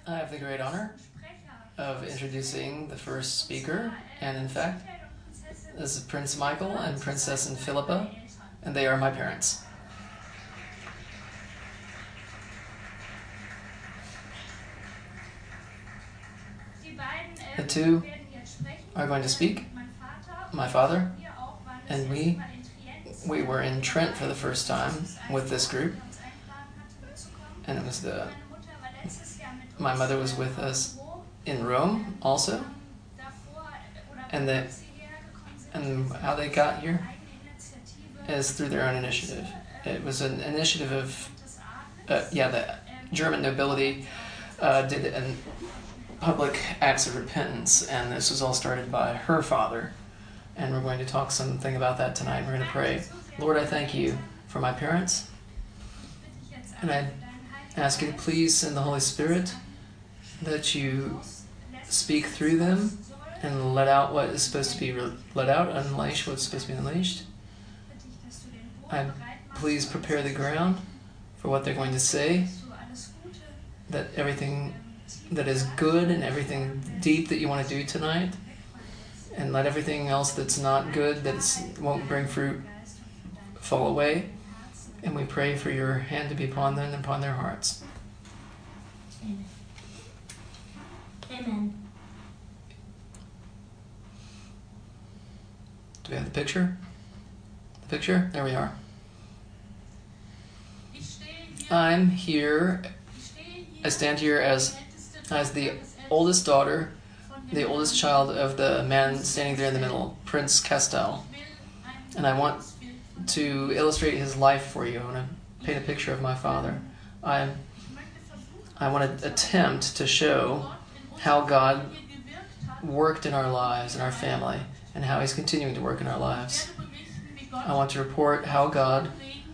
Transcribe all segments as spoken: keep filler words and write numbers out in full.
I have the great honor of introducing the first speaker, and in fact, this is Prince Michael and Princess Philippa, and they are my parents. The two are going to speak, my father, and we. We were in Trent for the first time with this group, and it was the, my mother was with us in Rome also, and the, and how they got here is through their own initiative. It was an initiative of, uh, yeah, the German nobility uh, did an public acts of repentance, and this was all started by her father. And we're going to talk something about that tonight. We're going to pray. Lord, I thank you for my parents. And I ask you to please send the Holy Spirit that you speak through them and let out what is supposed to be let out, unleash what's supposed to be unleashed. I please prepare the ground for what they're going to say, that everything that is good and everything deep that you want to do tonight, and let everything else that's not good, that won't bring fruit, fall away. And we pray for your hand to be upon them and upon their hearts. Amen. Amen. Do we have the picture? The picture? There we are. I'm here, I stand here as, as the oldest daughter, the oldest child of the man standing there in the middle, Prince Castell. And I want to illustrate his life for you. I want to paint a picture of my father. I, I want to attempt to show how God worked in our lives, in our family, and how he's continuing to work in our lives. I want to report how God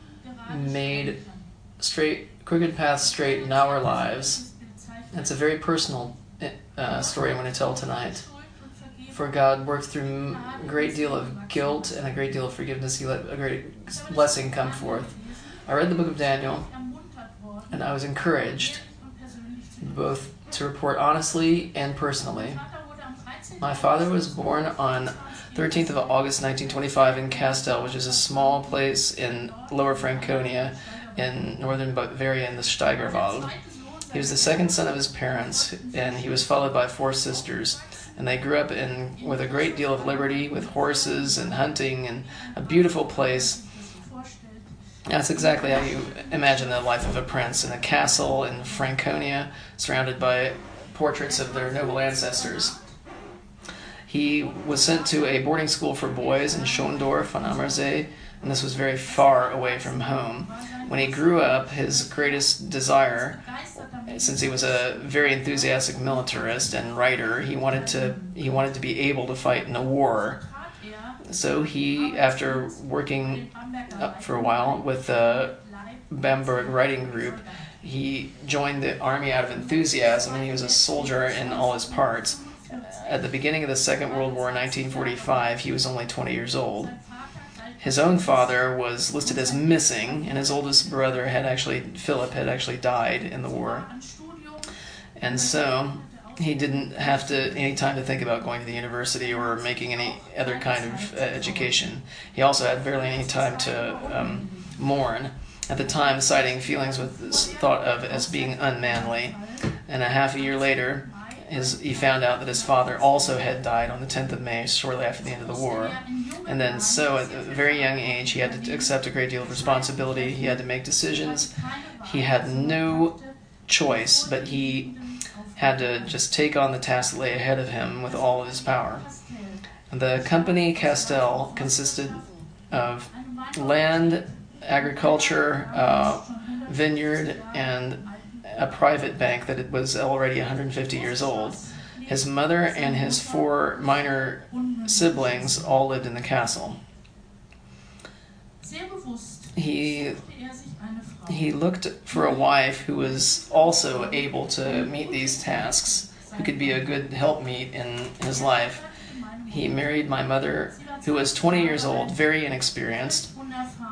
made straight, crooked paths straight in our lives. It's a very personal Uh, story I'm going to tell tonight. For God worked through a great deal of guilt and a great deal of forgiveness. He let a great blessing come forth. I read the book of Daniel, and I was encouraged both to report honestly and personally. My father was born on thirteenth of August nineteen twenty-five in Castell, which is a small place in Lower Franconia in northern Bavaria in the Steigerwald. He was the second son of his parents, and he was followed by four sisters. And they grew up in with a great deal of liberty, with horses and hunting, and a beautiful place. That's exactly how you imagine the life of a prince, in a castle in Franconia, surrounded by portraits of their noble ancestors. He was sent to a boarding school for boys in Schondorf on Ammersee, and this was very far away from home. When he grew up, his greatest desire, since he was a very enthusiastic militarist and writer, he wanted to he wanted to be able to fight in a war. So he, after working up for a while with the Bamberg writing group, he joined the army out of enthusiasm, and he was a soldier in all his parts. At the beginning of the Second World War in nineteen forty-five, he was only twenty years old. His own father was listed as missing, and his oldest brother had actually, Philip, had actually died in the war. And so he didn't have to any time to think about going to the university or making any other kind of uh, education. He also had barely any time to um, mourn. At the time, citing feelings with this thought of as being unmanly. And a half a year later, His, he found out that his father also had died on the tenth of May, shortly after the end of the war. And then so at a very young age, he had to accept a great deal of responsibility. He had to make decisions. He had no choice, but he had to just take on the task that lay ahead of him with all of his power. The company Castell consisted of land, agriculture, uh, vineyard, and a private bank that it was already one hundred fifty years old. His mother and his four minor siblings all lived in the castle. He, he looked for a wife who was also able to meet these tasks, who could be a good helpmeet in his life. He married my mother, who was twenty years old, very inexperienced,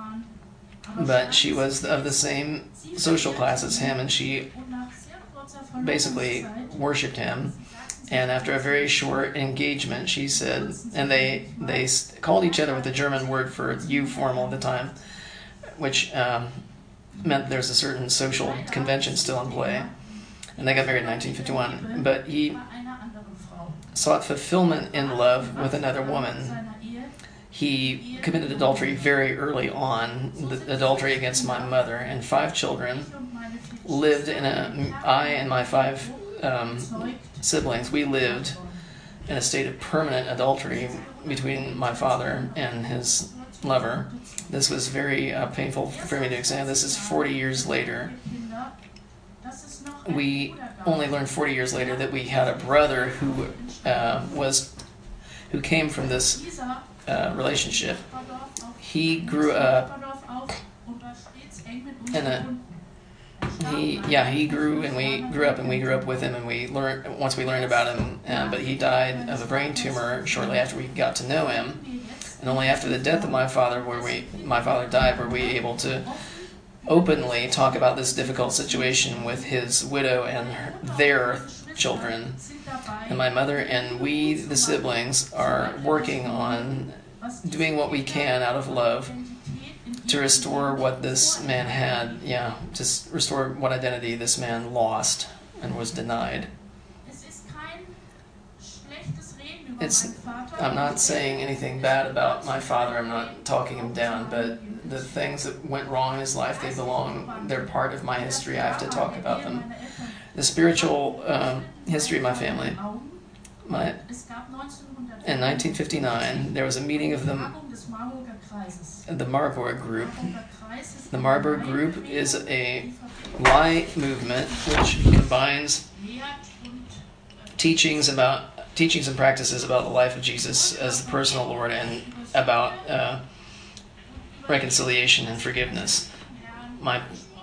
but she was of the same social class as him, and she basically worshipped him. And after a very short engagement, she said, and they they called each other with the German word for "you" formal at the time, which um, meant there's a certain social convention still in play. And they got married in nineteen fifty-one. But he sought fulfillment in love with another woman. He committed adultery very early on, the adultery against my mother, and five children lived in a, I and my five um, siblings, we lived in a state of permanent adultery between my father and his lover. This was very uh, painful for me to examine. This is forty years later. We only learned forty years later that we had a brother who uh, was, who came from this uh, relationship. He grew up in a He, yeah, he grew and we grew up and we grew up with him and we learned, once we learned about him, uh, but he died of a brain tumor shortly after we got to know him. And only after the death of my father, where we, my father died, were we able to openly talk about this difficult situation with his widow and her, their children. And my mother and we, the siblings, are working on doing what we can out of love to restore what this man had, yeah, to restore what identity this man lost and was denied. It's, I'm not saying anything bad about my father, I'm not talking him down, but the things that went wrong in his life, they belong, they're part of my history, I have to talk about them. The spiritual um, history of my family. My, in nineteen fifty-nine, there was a meeting of the the Marburg Group. The Marburg Group is a light movement which combines teachings about teachings and practices about the life of Jesus as the personal Lord and about uh, reconciliation and forgiveness. My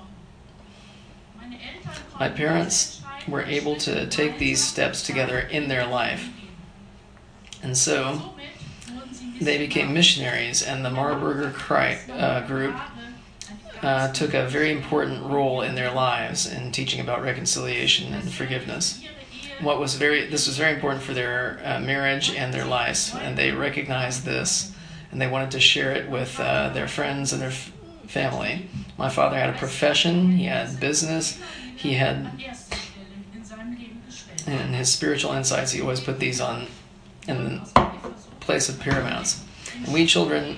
my parents were able to take these steps together in their life, and so they became missionaries, and the Marburger uh, group uh, took a very important role in their lives in teaching about reconciliation and forgiveness. What was very, this was very important for their uh, marriage and their lives, and they recognized this, and they wanted to share it with uh, their friends and their f family. My father had a profession, he had business, he had, and his spiritual insights, he always put these on in place of paramounts. And we children,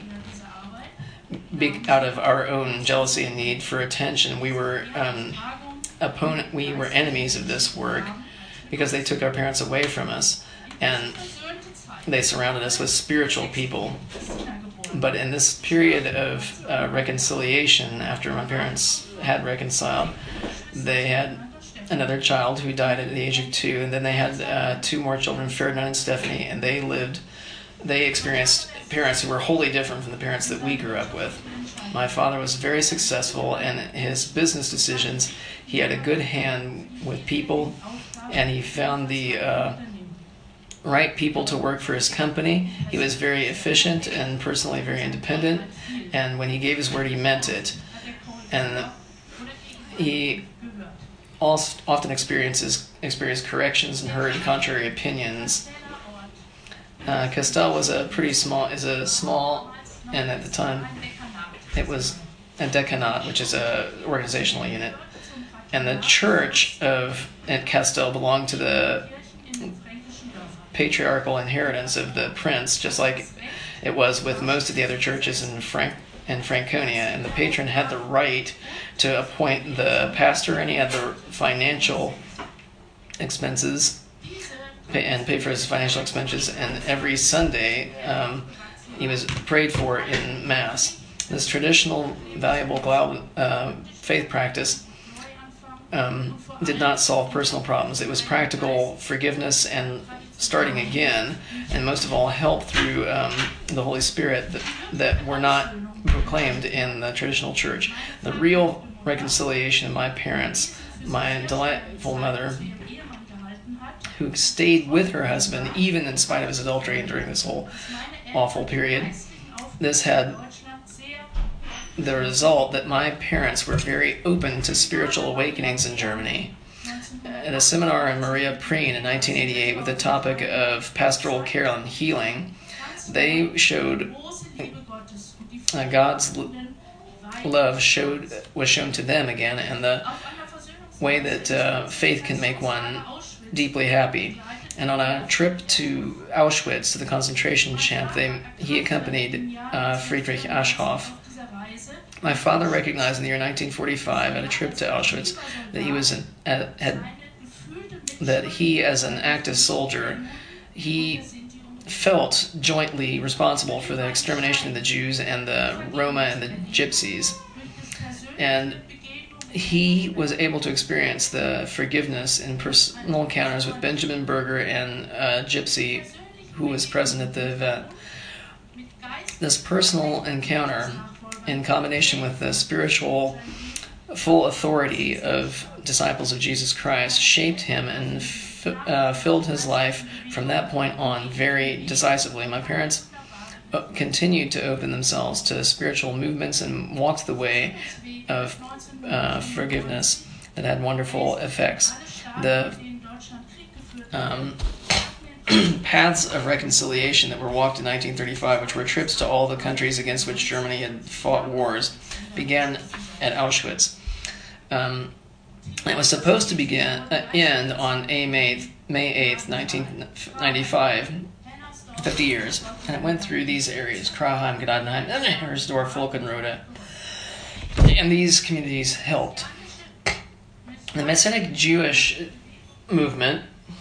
out of our own jealousy and need for attention, we were um, opponent, we were enemies of this work because they took our parents away from us and they surrounded us with spiritual people. But in this period of uh, reconciliation, after my parents had reconciled, they had another child who died at the age of two, and then they had uh, two more children, Ferdinand and Stephanie, and they lived, they experienced parents who were wholly different from the parents that we grew up with. My father was very successful in his business decisions. He had a good hand with people, and he found the uh, right people to work for his company. He was very efficient and personally very independent, and when he gave his word, he meant it. And he also often experiences experienced corrections and heard contrary opinions. Uh, Castel was a pretty small, is a small, and at the time it was a decanat, which is a organizational unit. And the church of at Castel belonged to the patriarchal inheritance of the prince, just like it was with most of the other churches in Frank in Franconia. And the patron had the right to appoint the pastor, and he had the financial expenses pay, and pay for his financial expenses. And every Sunday, um, he was prayed for in Mass. This traditional, valuable uh, faith practice um, did not solve personal problems. It was practical forgiveness and starting again, and most of all, help through um, the Holy Spirit that, that were not proclaimed in the traditional church. The real reconciliation of my parents, my delightful mother, who stayed with her husband even in spite of his adultery and during this whole awful period, this had the result that my parents were very open to spiritual awakenings in Germany. at a seminar in Maria Preen in nineteen eighty-eight with the topic of pastoral care and healing. They showed uh, God's l- love showed was shown to them again, and the way that uh, faith can make one deeply happy. And on a trip to Auschwitz, to the concentration camp, they, he accompanied uh, Friedrich Aschhoff. My father recognized in the year nineteen forty-five, at a trip to Auschwitz, that he was an, uh, had that he, as an active soldier, he felt jointly responsible for the extermination of the Jews and the Roma and the Gypsies, and he was able to experience the forgiveness in personal encounters with Benjamin Berger and a Gypsy who was present at the event. This personal encounter, in combination with the spiritual full authority of disciples of Jesus Christ, shaped him and f- uh, filled his life from that point on very decisively. My parents continued to open themselves to spiritual movements and walked the way of uh, forgiveness that had wonderful effects. The um, paths of reconciliation that were walked in nineteen thirty-five, which were trips to all the countries against which Germany had fought wars, began at Auschwitz. Um, it was supposed to begin uh, end on May eighth, nineteen ninety-five, fifty years, and it went through these areas: Kraheim, Gnadenheim, Ebersdorf, Volkenrode, and these communities helped. The Messianic Jewish movement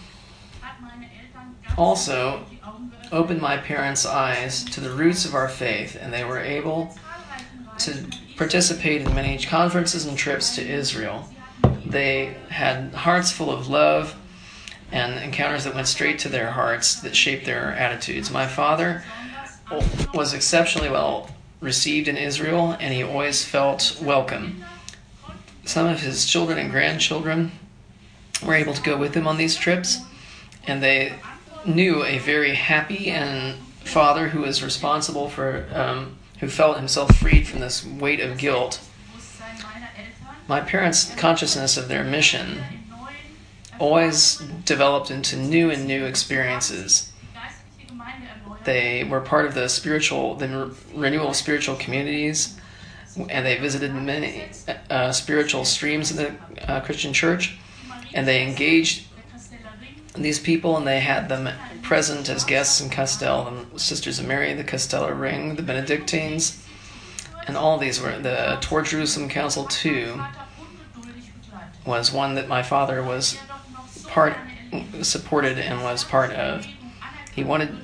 also opened my parents' eyes to the roots of our faith, and they were able to participate in many conferences and trips to Israel. They had hearts full of love and encounters that went straight to their hearts that shaped their attitudes. My father was exceptionally well received in Israel, and he always felt welcome. Some of his children and grandchildren were able to go with him on these trips, and they knew a very happy and father who was responsible for, um, who felt himself freed from this weight of guilt. My parents' consciousness of their mission always developed into new and new experiences. They were part of the spiritual, the renewal of spiritual communities, and they visited many uh, spiritual streams in the uh, Christian church, and they engaged these people, and they had them present as guests in Castell, the Sisters of Mary, the Casteller Ring, the Benedictines, and all these were, the Toward Jerusalem Council too, was one that my father was part, supported and was part of. He wanted,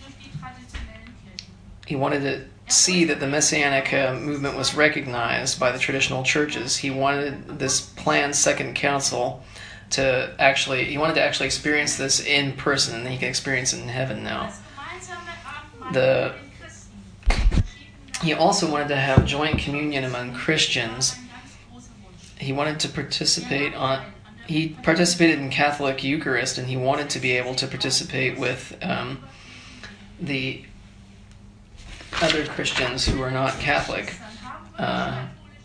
he wanted to see that the Messianic uh, movement was recognized by the traditional churches. He wanted this planned Second Council to actually, he wanted to actually experience this in person, and he can experience it in heaven now. The He also wanted to have joint communion among Christians. He wanted to participate on, he participated in Catholic Eucharist, and he wanted to be able to participate with um, the other Christians who were not Catholic. Uh,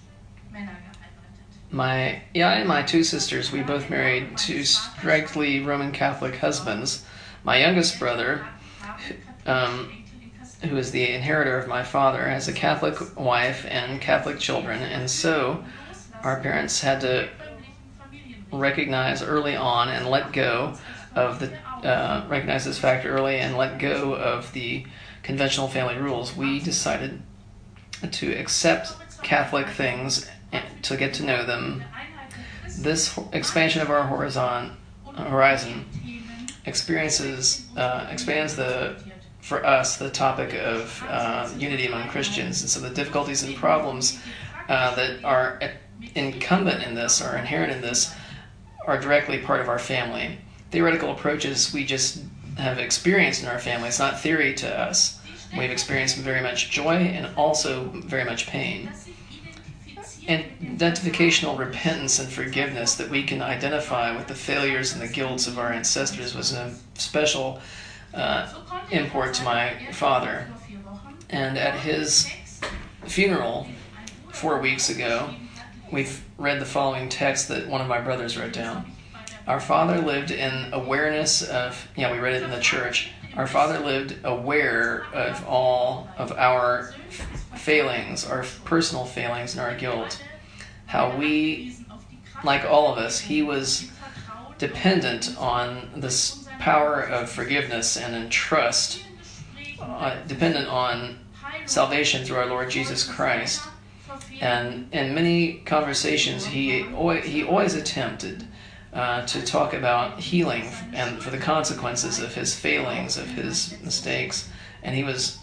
my yeah, and my two sisters, we both married two strictly Roman Catholic husbands. My youngest brother, um, who is the inheritor of my father, has a Catholic wife and Catholic children, and so our parents had to recognize early on and let go of the uh, recognize this fact early and let go of the conventional family rules. We decided to accept Catholic things and to get to know them. This expansion of our horizon horizon experiences uh, expands the for us the topic of uh, unity among Christians, and so the difficulties and problems uh, that are incumbent in this or inherent in this are directly part of our family. Theoretical approaches we just have experienced in our family. It's not theory to us. We've experienced very much joy and also very much pain. And identificational repentance and forgiveness, that we can identify with the failures and the guilts of our ancestors, was a special uh, import to my father. And at his funeral four weeks ago, we've read the following text that one of my brothers wrote down. Our father lived in awareness of, yeah, we read it in the church. Our father lived aware of all of our failings, our personal failings and our guilt. How we, like all of us, he was dependent on this power of forgiveness and in trust, uh, dependent on salvation through our Lord Jesus Christ. And in many conversations, he always, he always attempted uh, to talk about healing and for the consequences of his failings, of his mistakes. And he was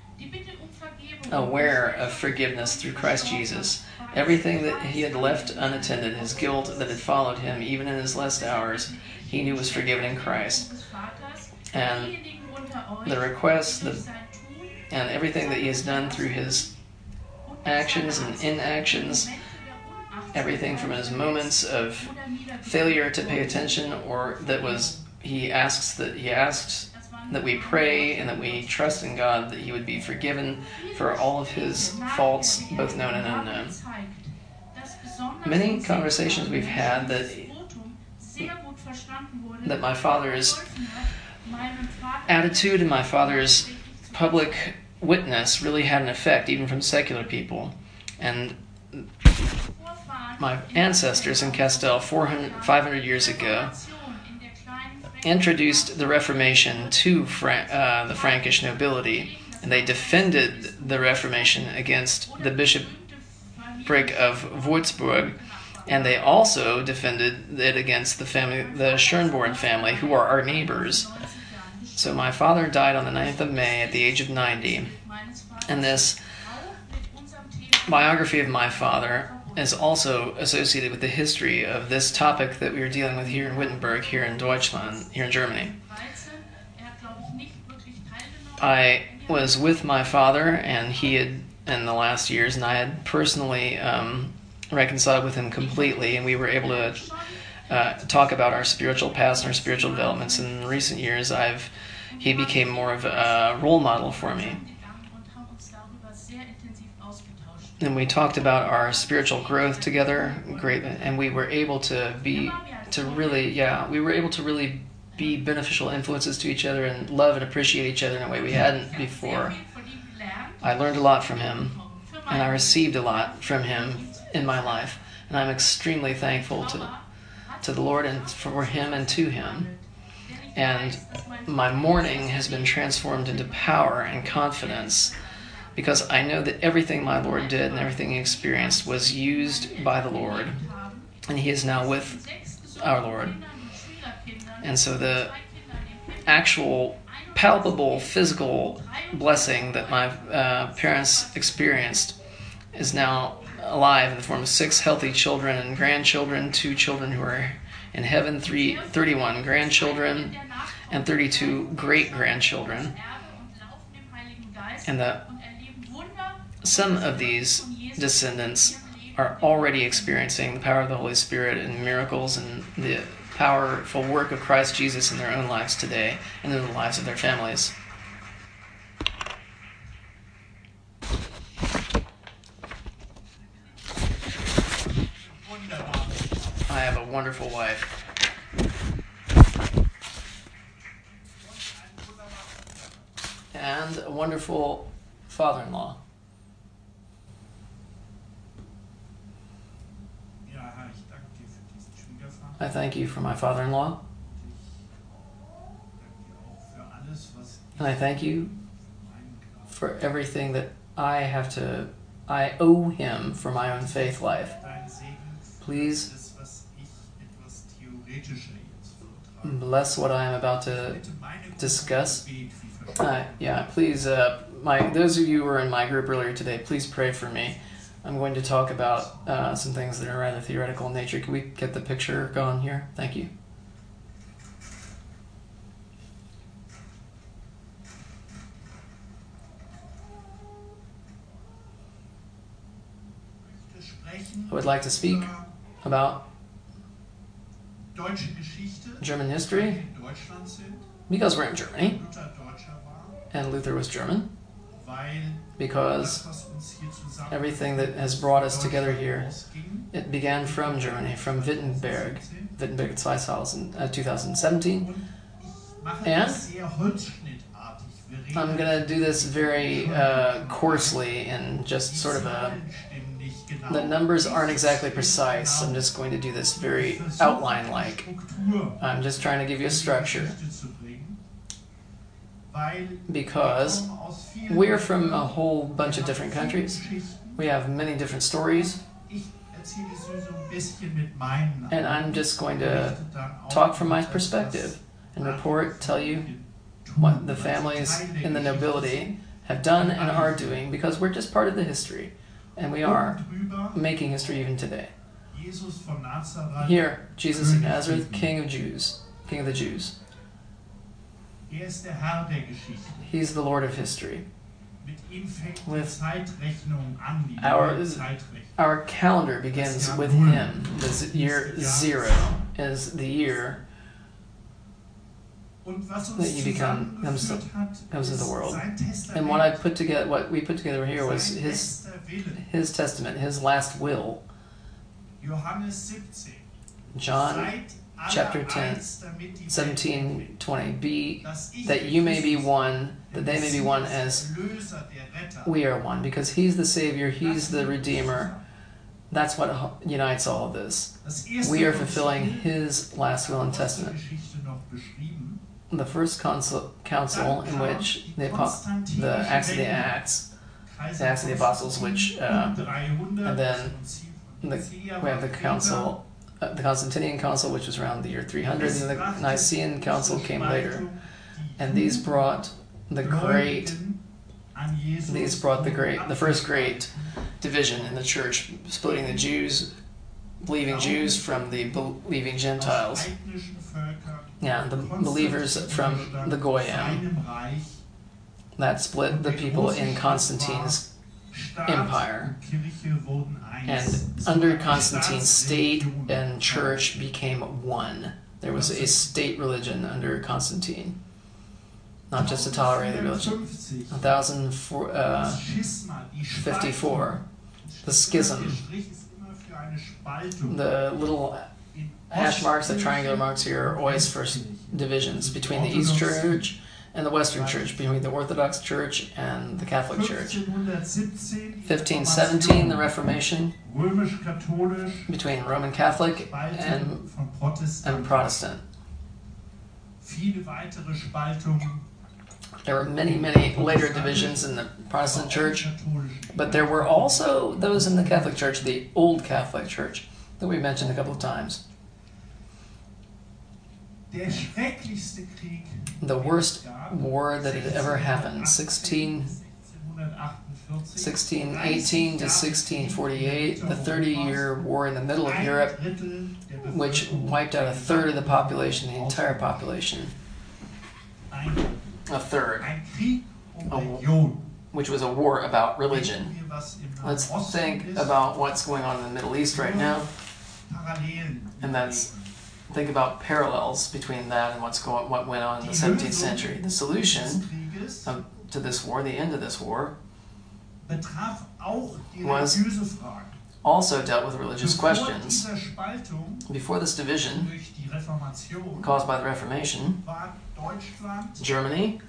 aware of forgiveness through Christ Jesus. Everything that he had left unattended, his guilt that had followed him, even in his last hours, he knew was forgiven in Christ. And the requests the, and everything that he has done through his actions and inactions, everything from his moments of failure to pay attention, or that was he asks that he asks that we pray and that we trust in God that he would be forgiven for all of his faults, both known and unknown. Many conversations we've had that that my father's attitude and my father's public witness really had an effect, even from secular people. And my ancestors in Castell, four hundred, five hundred years ago, introduced the Reformation to Fra- uh, the Frankish nobility, and they defended the Reformation against the bishopric of Würzburg, and they also defended it against the family, the Schönborn family, who are our neighbors. So my father died on the ninth of May at the age of ninety, and this biography of my father is also associated with the history of this topic that we are dealing with here in Wittenberg, here in Deutschland, here in Germany. I was with my father, and he had, in the last years, and I had personally um, reconciled with him completely, and we were able to uh, talk about our spiritual past and our spiritual developments. In recent years, I've he became more of a role model for me. And we talked about our spiritual growth together, great, and we were able to be, to really, yeah, we were able to really be beneficial influences to each other and love and appreciate each other in a way we hadn't before. I learned a lot from him, and I received a lot from him in my life, and I'm extremely thankful to, to the Lord and for him and to him. And my mourning has been transformed into power and confidence, because I know that everything my Lord did and everything he experienced was used by the Lord, and he is now with our Lord. And so the actual palpable physical blessing that my uh, parents experienced is now alive in the form of six healthy children and grandchildren, two children who are in heaven, three, thirty-one grandchildren, and thirty-two great-grandchildren. And the some of these descendants are already experiencing the power of the Holy Spirit and miracles and the powerful work of Christ Jesus in their own lives today and in the lives of their families. I have a wonderful wife. And a wonderful father-in-law. I thank you for my father-in-law. And I thank you for everything that I have to, I owe him for my own faith life. Please bless what I am about to discuss. Uh, yeah, please, uh, my those of you who were in my group earlier today, please pray for me. I'm going to talk about uh, some things that are rather theoretical in nature. Can we get the picture going here? Thank you. I would like to speak about German history, because we're in Germany, and Luther was German, because everything that has brought us together here, it began from Germany, from Wittenberg, Wittenberg Zweishaus in uh, two thousand seventeen. Und ich mache And das sehr holzschnittartig. Wir reden I'm going to do this very uh, coarsely and just die sort of a... Zahlen stimmen nicht genau. The numbers aren't exactly precise. I'm just going to do this very outline-like. Struktur I'm just trying to give you a structure Geschichte zu bringen, weil because wir kommen aus vielen we're from a whole bunch of different countries. Geschichten. We have many different stories, Ich erzähle so ein bisschen mit meinen and I'm just going to berichte dann auch talk from my etwas, perspective and was report, tell you tun, what the weil families Teil der in the Geschichte nobility have done and are doing, because we're just part of the history, and we sind. are Und drüber making history even today. Jesus von Nazareth. Here, Jesus of Nazareth, King of Jews, King of the Jews. Er ist der Herr der Geschichte. He's the Lord of history. Mit ihm fängt die With Zeitrechnung an, die our- neue Zeitrechnung. Our calendar begins with him. The z- year zero is the year Und was uns that you become- comes to- zusammengeführt hat, comes into the ist world. sein Testament, and what I put together, what we put together here was sein his letzter Wille. his testament, his last will. Johannes siebzehn. John Seid alle chapter ten, eins, damit die Welt seventeen, erkennt, twenty. Be dass ich that der you may be Christus, one, der that they may be one Messias, as der Erlöser, der Retter. we are one, because he's the Savior, he's Das the ist Redeemer. That's what ho- unites all of this. Das erste We are Konzil fulfilling his last will and testament. Apostelgeschichte noch beschrieben. The first council, council in which the, apo- the Acts of the Acts, the Acts of the Apostles, which uh, and then the, we have the council, uh, the Constantinian Council, which was around the year three hundred, and the Nicene Council came later. And these brought the great, these brought the great, the first great division in the church, splitting the Jews, believing Jews from the believing Gentiles. Yeah, the believers from the Goyim. That split the people in Constantine's empire. And under Constantine, state and church became one. There was a state religion under Constantine, not just a tolerated religion. one thousand fifty-four, the schism, the little hash marks, the triangular marks here, are always for divisions between the East Church and the Western Church, between the Orthodox Church and the Catholic Church. fifteen seventeen, the Reformation, between Roman Catholic and, and Protestant. There were many, many later divisions in the Protestant Church, but there were also those in the Catholic Church, the Old Catholic Church, that we mentioned a couple of times. The worst war that had ever happened, sixteen eighteen to sixteen forty-eight, the thirty-year war in the middle of Europe, which wiped out a third of the population, the entire population. A third. A, which was a war about religion. Let's think about what's going on in the Middle East right now, and that's think about parallels between that and what's going, what went on in the seventeenth century. The solution of, to this war, the end of this war, was also dealt with religious questions. Before this division, caused by the Reformation, Germany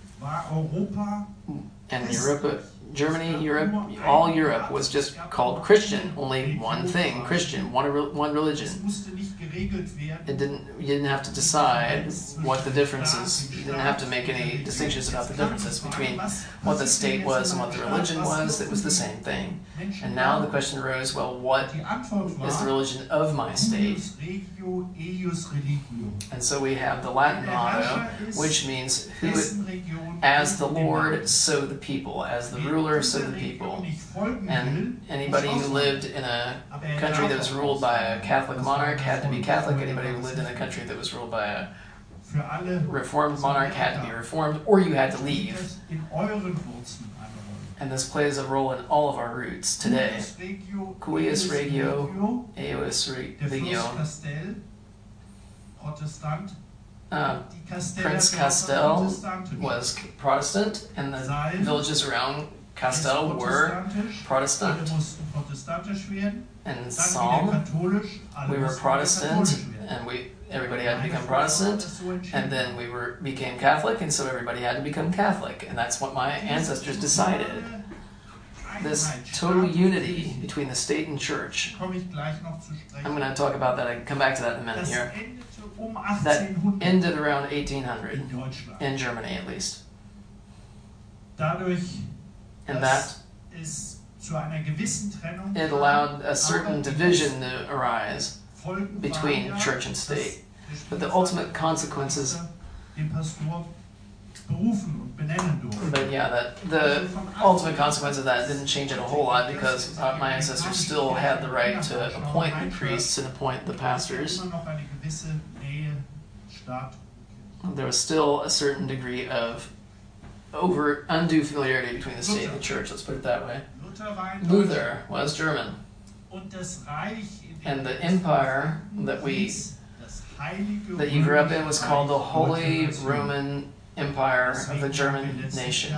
and Europe, Germany, Europe, all Europe was just called Christian. Only one thing, Christian, one one religion. It didn't. You didn't have to decide what the differences. You didn't have to make any distinctions about the differences between what the state was and what the religion was. It was the same thing. And now the question arose: well, what is the religion of my state? And so we have the Latin motto, which means who, as the Lord, so the people. As the ruler, so the people. And anybody who lived in a country that was ruled by a Catholic monarch had to be Catholic. Anybody who lived in a country that was ruled by a Reformed monarch had to be Reformed, or you had to leave. And this plays a role in all of our roots today. Cuius regio, eius regio. Uh, Prince Castell was Protestant, and the villages around Castell were Protestant. And Psalm, we were Protestant, and we everybody had to become Protestant, and then we were became Catholic, and so everybody had to become Catholic, and that's what my ancestors decided. This total unity between the state and church. I'm going to talk about that. I can come back to that in a minute here. That ended around eighteen hundred, in Germany at least. And that it allowed a certain division to arise between church and state. But the ultimate consequences, but yeah, that the ultimate consequence of that didn't change it a whole lot, because uh, my ancestors still had the right to appoint the priests and appoint the pastors. There was still a certain degree of over undue familiarity between the state and the church, let's put it that way. Luther was German, and the empire that we that he grew up in was called the Holy Roman Empire of the German nation.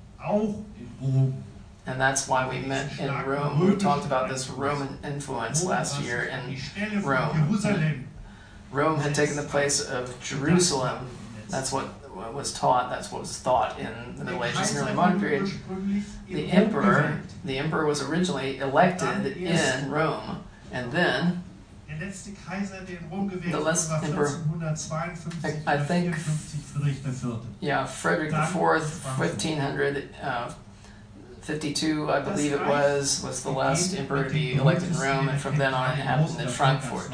And that's why we met in Rome. We talked about this Roman influence last year in Rome. Rome had taken the place of Jerusalem. That's what was taught, that's what was thought in the Middle Ages and early modern period. The emperor, the emperor was originally elected in Rome, and then the last emperor, I, I think, yeah, Frederick the Fourth, fifteen fifty-two, I believe it was, was the last emperor to be elected in Rome, and from then on it happened in Frankfurt.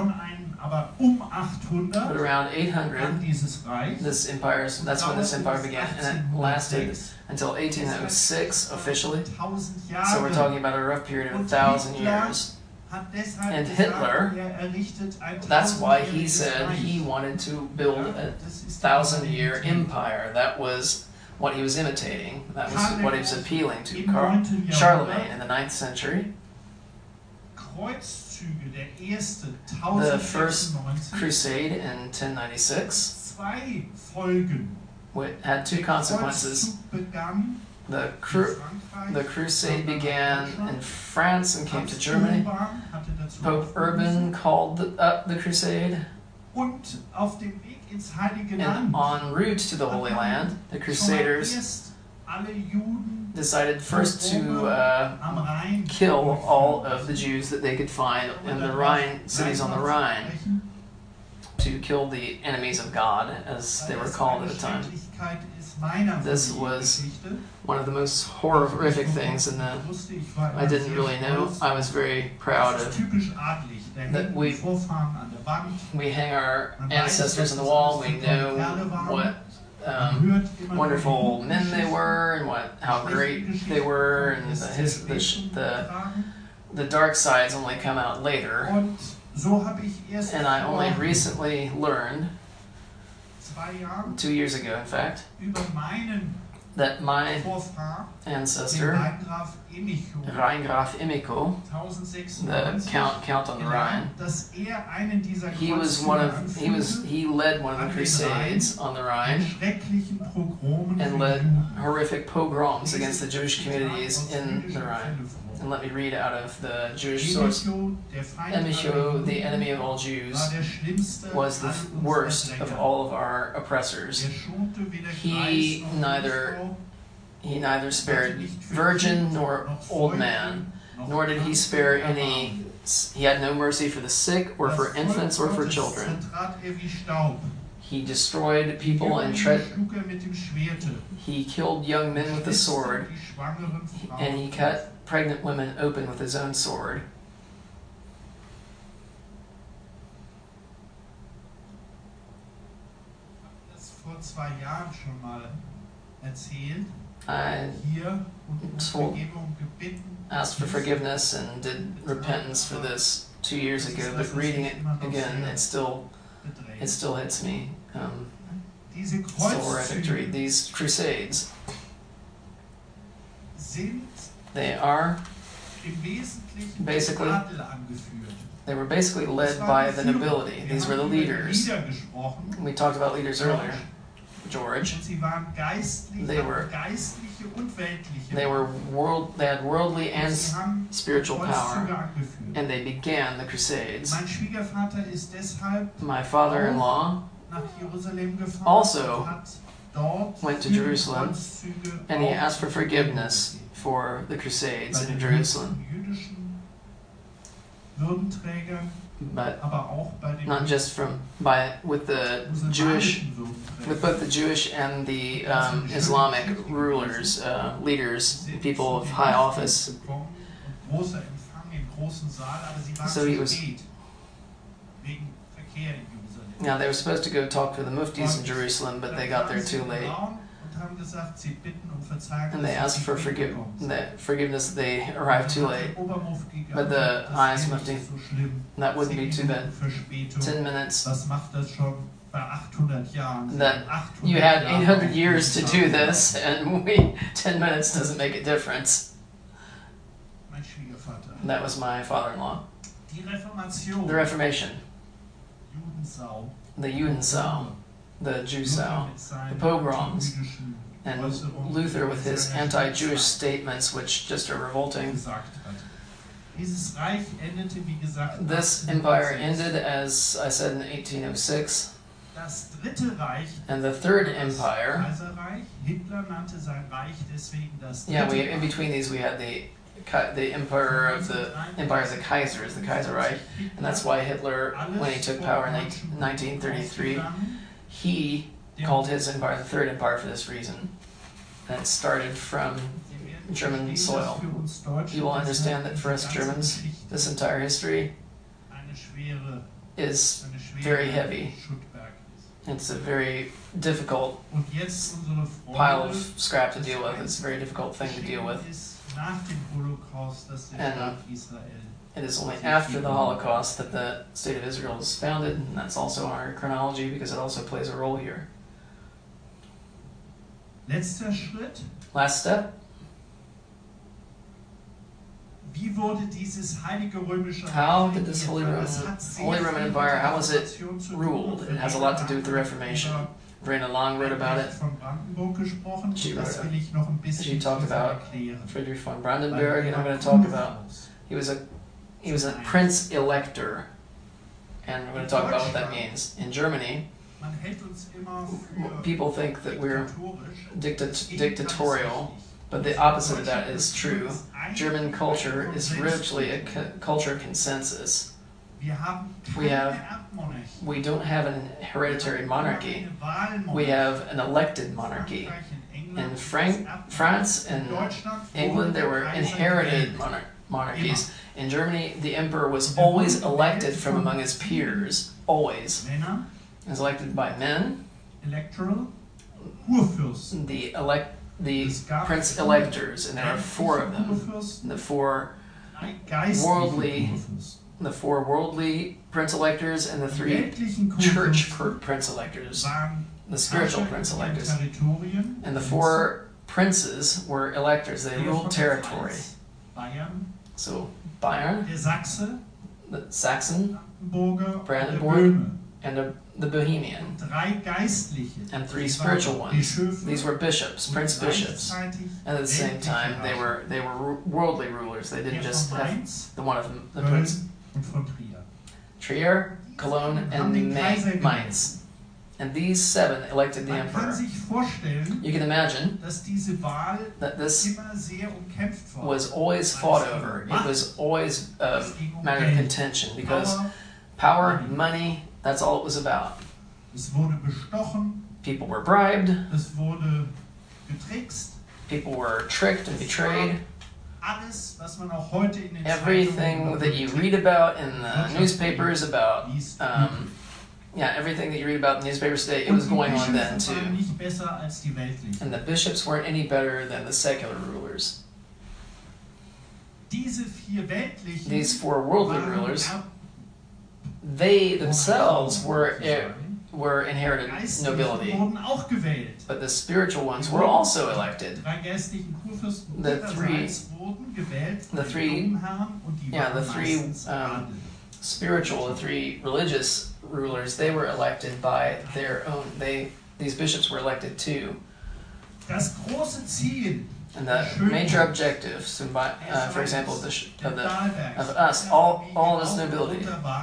But around eight hundred, this empire, that's when this empire began, and it lasted until eighteen oh six officially. So we're talking about a rough period of a thousand years. And Hitler, that's why he said he wanted to build a thousand-year empire. That was what he was imitating. That was what he was appealing to. Car Charlemagne in the ninth century. The first crusade in ten ninety-six had two consequences. The, cru the crusade began in France and came to Germany. Pope Urban called the, up the crusade. And en route to the Holy Land, the Crusaders decided first to uh, kill all of the Jews that they could find in the Rhine, cities on the Rhine, to kill the enemies of God, as they were called at the time. This was one of the most horrific things, and I didn't really know. I was very proud of that we, we hang our ancestors on the wall. We know what um, wonderful men they were, and what how great they were, and the, his, the, the, the dark sides only come out later. And I only recently learned, two years ago in fact, that my ancestor, Rheingraf Emicho, the count count on the Rhine, he was one of he was he led one of the crusades on the Rhine and led horrific pogroms against the Jewish communities in the Rhine. And let me read out of the Jewish source. Emicho, the enemy of all Jews, was the worst of all of our oppressors. He neither he neither spared virgin nor old man, nor did he spare any. He had no mercy for the sick, or for infants, or for children. He destroyed people and tread. He killed young men with the sword, and he cut pregnant women open with his own sword. I told, asked for forgiveness and did repentance for this two years ago, but reading it again, it still it still hits me. Um, still horrific to read. These crusades, they are basically, they were basically led by the nobility. These were the leaders. We talked about leaders earlier. George. Und sie waren geistlich, They were- geistliche und weltliche. They were world. They had worldly and Sie haben spiritual Kreuzzüge power, angeführt. and they began the Crusades. Mein Schwiegervater ist deshalb My father-in-law nach Jerusalem gefahren Also und hat dort went to für die Jerusalem, Kreuzzüge and he auch asked for forgiveness for the Crusades bei in den Jerusalem, jüdischen Würdenträgern, but aber auch bei den not just from by with the Jewish, muslimanischen Würdenträgern. with both the Jewish and the um, Islamic rulers, uh, leaders, people of high office. Bekommen und großer Empfang im großen Saal, aber sie waren So zu he was- spät wegen Verkehr in Jerusalem. Now they were supposed to go talk to the muftis in Jerusalem, but they got there too late, Und haben gesagt, sie bitten um Verzeihung, and they dass asked sie for spät forgive, gekommen that forgiveness. They arrived too late. But But the highest mufti, that wouldn't be too bad. Ten minutes. Was macht das schon bei achthundert Jahren? That achthundert You had Jahre eight hundred auf years to diesem do Tag. this, and we ten minutes doesn't make a difference. Mein Schwiegervater. And that was my father-in-law. Die Reformation, The Reformation, Judensau, the Judensau, the Jew-Sau, the pogroms, and Luther with his anti-Jewish statements, which just are revolting. gesagt hat. Dieses Reich endete, wie gesagt, This empire ended, as I said, in eighteen oh six, Das dritte Reich, and the third das empire. Kaiserreich, Hitler nannte sein Reich deswegen das dritte Yeah, we in Reich. between these we had the Ki- the emperor of the empire of the Kaisers, the Kaiserreich, and that's why Hitler, when he took power in nineteen thirty-three, he called his empire the Third Empire for this reason. And it started from German soil. You will understand that for us Germans, this entire history is very heavy. It's a very difficult pile of scrap to deal with. It's a very difficult thing to deal with. And it is only after the Holocaust that the State of Israel is founded, and that's also our chronology because it also plays a role here. Letzter Schritt. Last step. Wie wurde dieses heilige römische How Reich did this regiert? Holy Weil Roman, es hat sehr Holy Roman viel Empire, mit der how was it Reformation zu tun. ruled? It has a lot to do with the Reformation. Verena Long wrote about it. Von Brandenburg gesprochen, She und das wrote will ich noch ein bisschen She talked tiefer about erklären. Friedrich von Brandenburg, and I'm going to talk about he was a he was a prince elector, and we're going to talk about what that means. In Germany, Man hält uns immer für people think that we're diktatorisch. dictat- dictatorial, but the opposite of that is true. German culture is richly a co- culture of consensus. Wir haben We have- keine Erbmonarchie. We don't have an hereditary monarchy. Wir haben eine Wahlmonarchie. We have an elected monarchy. Frankreich, in England In ist Frank- Erbmonarchie. France In and Deutschland England, there were wurde der Kaiser inherited gewählt. monar- monarchies. In Germany, the emperor was always elected from among his peers. Always. Männer, He was elected by men, Electoral, Kurfürsten. the elect, the Es gab prince electors, and there are four of them. Kurfürsten, The four, drei geistliche worldly Kurfürsten. the four worldly prince electors, and the Die three weltlichen church Kurfürsten pr- prince electors, waren the spiritual Herrscher prince in ihren electors. Territorien. And the four princes were electors. They Der von ruled der territory. Pfalz, Bayern, So Bayern, der Sachse, the Saxon, Brandenburger und der Brandenburg. Böhme. and the, the Bohemian. Drei geistliche. And three Sie waren spiritual ones. Bischöfe These were bishops, und prince bishops. gleichzeitig And at the same weltliche time, they Herrscher. were they were ru- worldly rulers. They Der didn't just von have Mainz, the one of them, the Köln prince. und von Trier. Trier, Cologne, Haben den and Ma- Kaiser gewählt. Mainz. And these seven elected the Man kann emperor. sich vorstellen, You can imagine dass diese Wahl that this immer sehr umkämpft war. was always fought over. It was always a Es ging um matter of Geld, contention because Power, power, money, that's all it was about. es wurde bestochen, People were bribed, es wurde getrickst. people were tricked and betrayed. Alles, was man auch heute in den Everything Zeitungen that you über read about in the Wirtschaft newspapers about, liest, um, yeah, everything that you read about in the newspapers today, it was und die going on then Bischöfe waren too. nicht besser als die weltlichen. And the bishops weren't any better than the secular rulers. Diese vier weltlichen These four worldly waren rulers, Erb- they themselves were sozusagen. were inherited Geistliche nobility, wurden auch gewählt. but the spiritual ones were also elected. Drei geistlichen Kurfürsten The three- ihrerseits wurden gewählt the von den three- Domherren und die yeah, waren the three, meistens um, Adel. Spiritual, the three religious rulers, they were elected by their own. They these bishops were elected too. Das große Ziel, And the major objective, so by, uh, for example, of, the, of, the, of us, all, all of us nobility,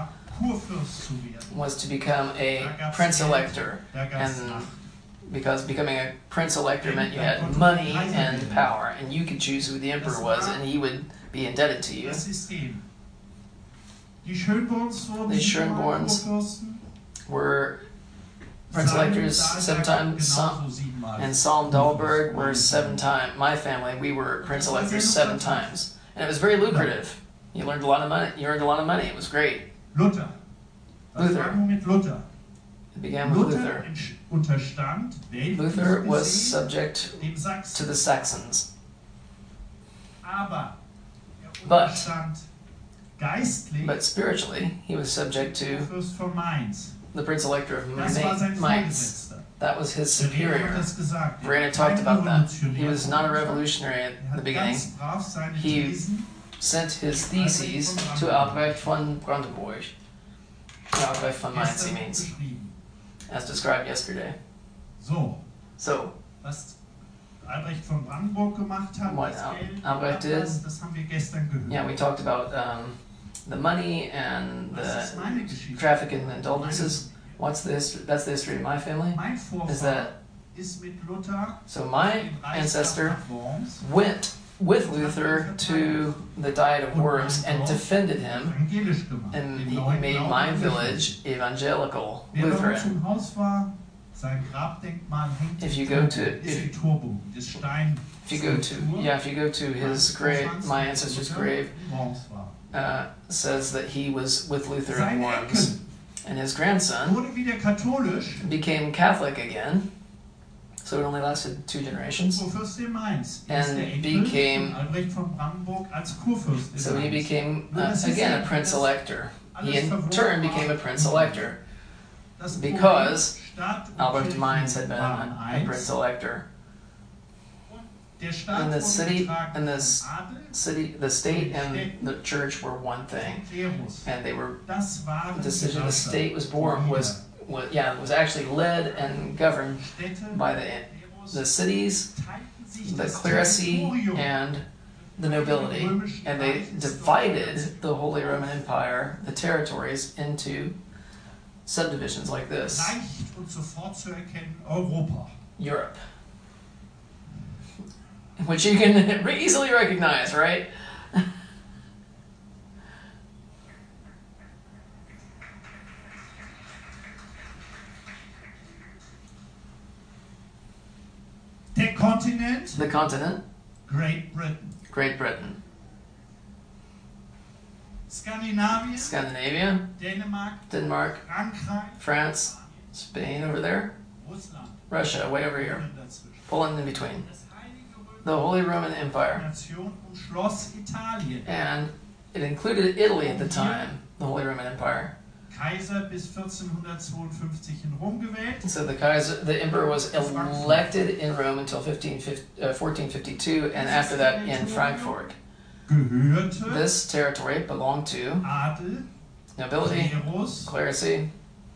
was to become a prince elector. And because becoming a prince elector meant you had money and power, and you could choose who the emperor was, and he would be indebted to you. Die Schönborns were prince electors seven times, and Salm-Dalberg were seven times. My family, we were prince electors seven times, and it was very lucrative. You learned a lot of money. You earned a lot of money. It was great. Luther. Luther. Luther. It began with Luther. Luther was subject to the Saxons, but but spiritually he was subject to the Prince Elector of Mainz. That was his superior. Verena talked about that. He was not a revolutionary at the beginning. He sent his theses to Albrecht von Brandenburg. Albrecht von Mainz, he means, as described yesterday. So. So. Was Albrecht von Brandenburg gemacht hat, what Albrecht did, das haben wir gestern gehört. Yeah, we talked about um, the money and the traffic in indulgences. What's the history? That's the history of my family. Is that so? My ancestor went with Luther to the Diet of Worms and defended him, and he made my village evangelical Lutheran. If you go to if, if you go to yeah if you go to his grave, my ancestor's grave, uh, says that he was with Luther in Worms, and his grandson became Catholic again. So it only lasted two generations, and became so he became uh, again a prince elector. He in turn became a prince elector because Albrecht Mainz had been a, a prince elector. And the city and this city, the state and the church were one thing, and they were the decision. The state was born was, was yeah was actually led and governed by the the cities, the clerisy, and the nobility, and they divided the Holy Roman Empire, the territories, into subdivisions like this. Europe. Which you can easily recognize, right? Der Kontinent. The continent. Great Britain. Great Britain. Scandinavia. Scandinavia. Denmark. Denmark. Frankreich. France. Spain over there. Russland. Russia, way over here. Poland in between. The Holy Roman Empire. And it included Italy at the time, the Holy Roman Empire. Kaiser bis vierzehnhundertzweiundfünfzig in Rom gewählt. So the Kaiser, the emperor was elected in Rome until fourteen fifty-two, and after that in Frankfurt. This territory belonged to Adel, nobility, Klerus, clerisy,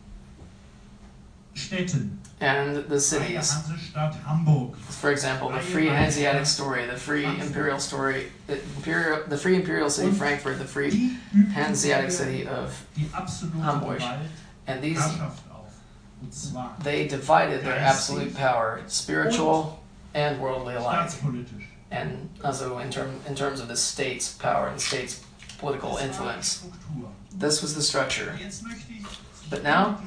Städten. And the cities. For example, the Free Hanseatic story, the Free Imperial story, the imperial, the Free Imperial city of Frankfurt, the Free Hanseatic city of Hamburg, and these they divided their absolute power, spiritual and worldly alike, and also in term in terms of the state's power and the state's political influence. This was the structure. But now,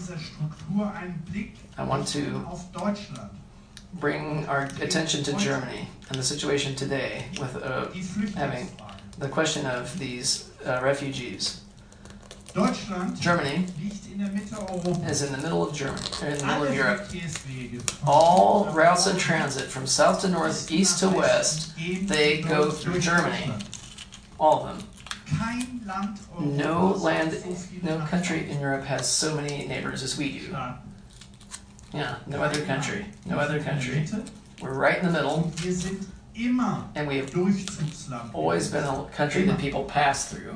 I want to bring our attention to Germany and the situation today with uh, having the question of these uh, refugees. Germany is in the middle of Germany, or in the middle of Europe. All routes of transit from south to north, east to west, they go through Germany. All of them. No land, no country in Europe has so many neighbors as we do. Yeah, no other country, no other country. We're right in the middle, and we have always been a country that people pass through.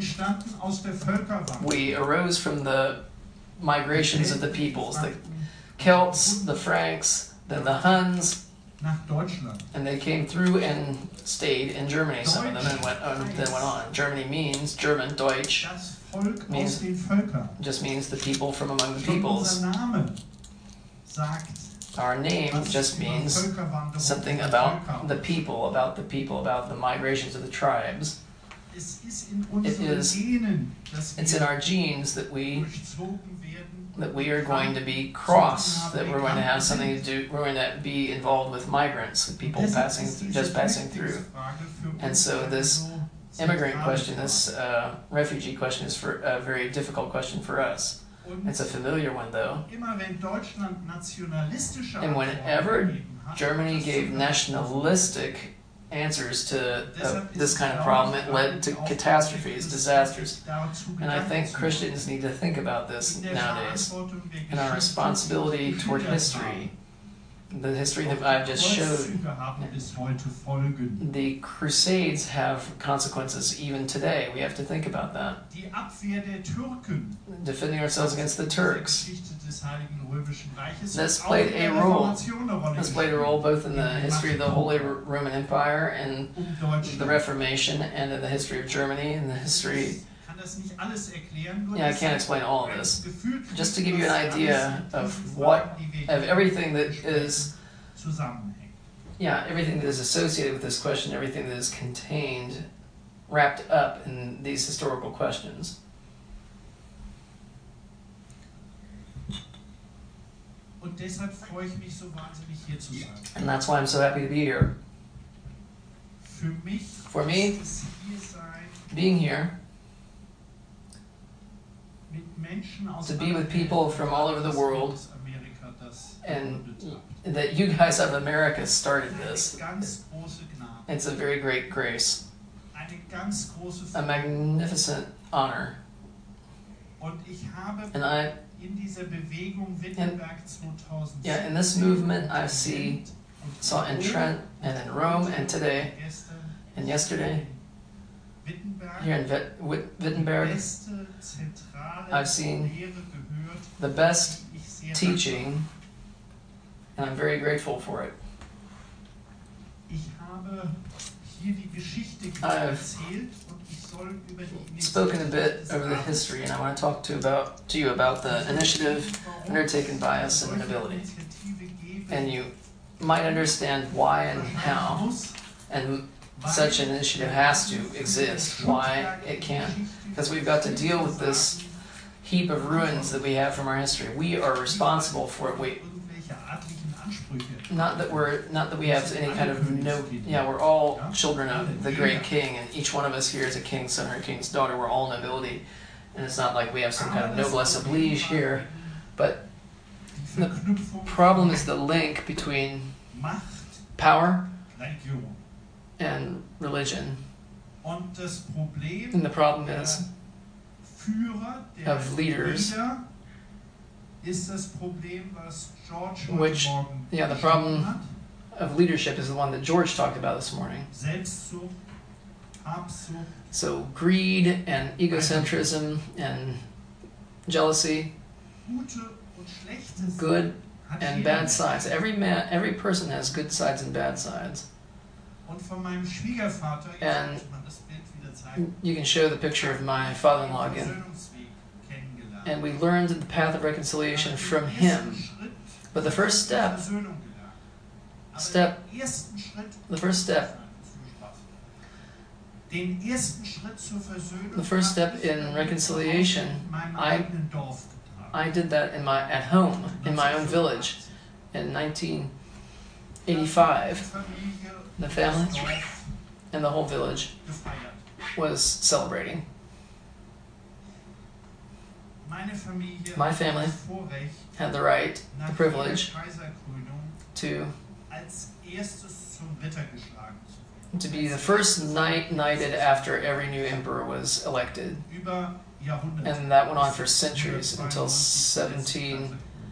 We arose from the migrations of the peoples. The, Celts, the Franks, then the Huns, nach Deutschland. and they came through and stayed in Germany, some of them, and went, uh, then went on. Germany means, German, Deutsch, Das Volk means- aus den Völkern. just means the people from among the Schon peoples. unser Name sagt, Our name was just über means Völkerwanderung something der about Völker the people, about the people, about the migrations of the tribes. Es ist in unseren is- Genen, dass It's in wir our genes that we durchzogen werden. that we are going to be crossed, that we're going to have something to do, we're going to be involved with migrants, with people Deshalb passing, ist diese just passing through. Flüchtlingsfrage für And uns so eine this so Immigrant zentrale question, Frage. this uh, refugee question is for a very difficult question for us. Und It's a familiar one though. immer wenn Deutschland nationalistische And Antworten whenever gegeben hat, Germany das gave zu- nationalistic answers to uh, Deshalb ist this es, kind of glaube problem, ich, it led to auch catastrophes, wichtig, disasters. dazu And I Gedanken think zu machen. Christians need to think about this In der nowadays. Verantwortung der And our Geschichte responsibility toward gefüttert history, the history haben. that I've just Auch die showed. Kreuzzüge haben bis heute Folgen. The Crusades have consequences even today. We have to think about that. Die Abwehr der Türken, Defending ourselves against the in der Turks. Geschichte des Heiligen Römischen Reiches, This hat auch played in a der role. Reformation eine Rolle This played a gespielt. role both in the history of the Holy Roman Empire and Um the Deutschland. Reformation and in the history of Germany and the history. Ich kann das nicht alles erklären, nur Yeah, I das can't explain all of ein this. Gefühl kriegt, Just to give you an was idea alles of in what, diesen Fragen, die wir of hier everything that besprechen, is, zusammenhängt. yeah, everything that is associated with this question, everything that is contained, wrapped up in these historical questions. Und deshalb freue ich mich so wahnsinnig hier zu sein. And that's why I'm so happy to be here. Für mich For me, ist es hier sein being here, mit Menschen aus to be aller with people Welt, from all over the das world, aus Amerika das and gegründet hat. that you guys of America started Eine this. ganz große Gnade, It's a very great grace, eine ganz große a Freude. magnificent honor. Und ich habe And I, in dieser Bewegung Wittenberg zweitausendsieben yeah, in this movement I see, saw in Trent and in Rome and today gestern and yesterday Wittenberg here in Wit- Wit- Wittenberg, beste zentrale I've seen Lehre gehört, the best die ich sehr teaching, and I'm very grateful for it. Ich habe hier die Geschichte I've erzählt und ich soll über die Spoken a bit des over the Abends history, and I want to talk to about to you about the initiative warum undertaken by us in solche Nobility, Initiative geben and you might understand why and how, muss, and weil such an initiative has to exist. Why it can't, because we've got to deal with this heap of ruins that we have from our history. We are responsible for it. We, irgendwelche adligen Ansprüche. not that we're, not that we have any kind of no, yeah, we're all children of the great king, and each one of us here is a king's son or a king's daughter. We're all nobility, and it's not like we have some kind of noblesse oblige here. But Die the Verknüpfung problem is the link between Macht, power Religion. and religion, Und das Problem and the problem der is Führer, der of leaders, Leader, ist das Problem, was George heute Which- Morgen yeah, the beschrieben problem- hat. of leadership is the one that George talked about this morning. Selbstsucht, Habsucht, So greed and egocentrism and jealousy, gute und schlechte Seiten good hat and jeder bad Mensch. sides. Every man, every person has good sides and bad sides. Und von meinem Schwiegervater, jetzt And- sollte man das Bild wieder zeigen, You can show the picture of my father-in-law den again. Versöhnungsweg kennengelernt. And we learned the path of reconciliation from Den him. ersten Schritt But the first der step, Versöhnung gelernt. Aber step- den ersten Schritt the first step, Den ersten Schritt zur Versöhnung The first step habe ich in in reconciliation, meinem I- eigenen Dorf getan. I did that in my at home in my own village in nineteen eighty-five. Familie, The family das Dorf and the whole village gefeiert. was celebrating. Meine Familie My hat family das Vorrecht, Had the right, the nach privilege jeder Kaiserkrönung to als erstes zum Ritter geschlagen zu werden. to be the first knight knighted after every new emperor was elected. Über Jahrhunderte. And that went on for centuries until seventeen,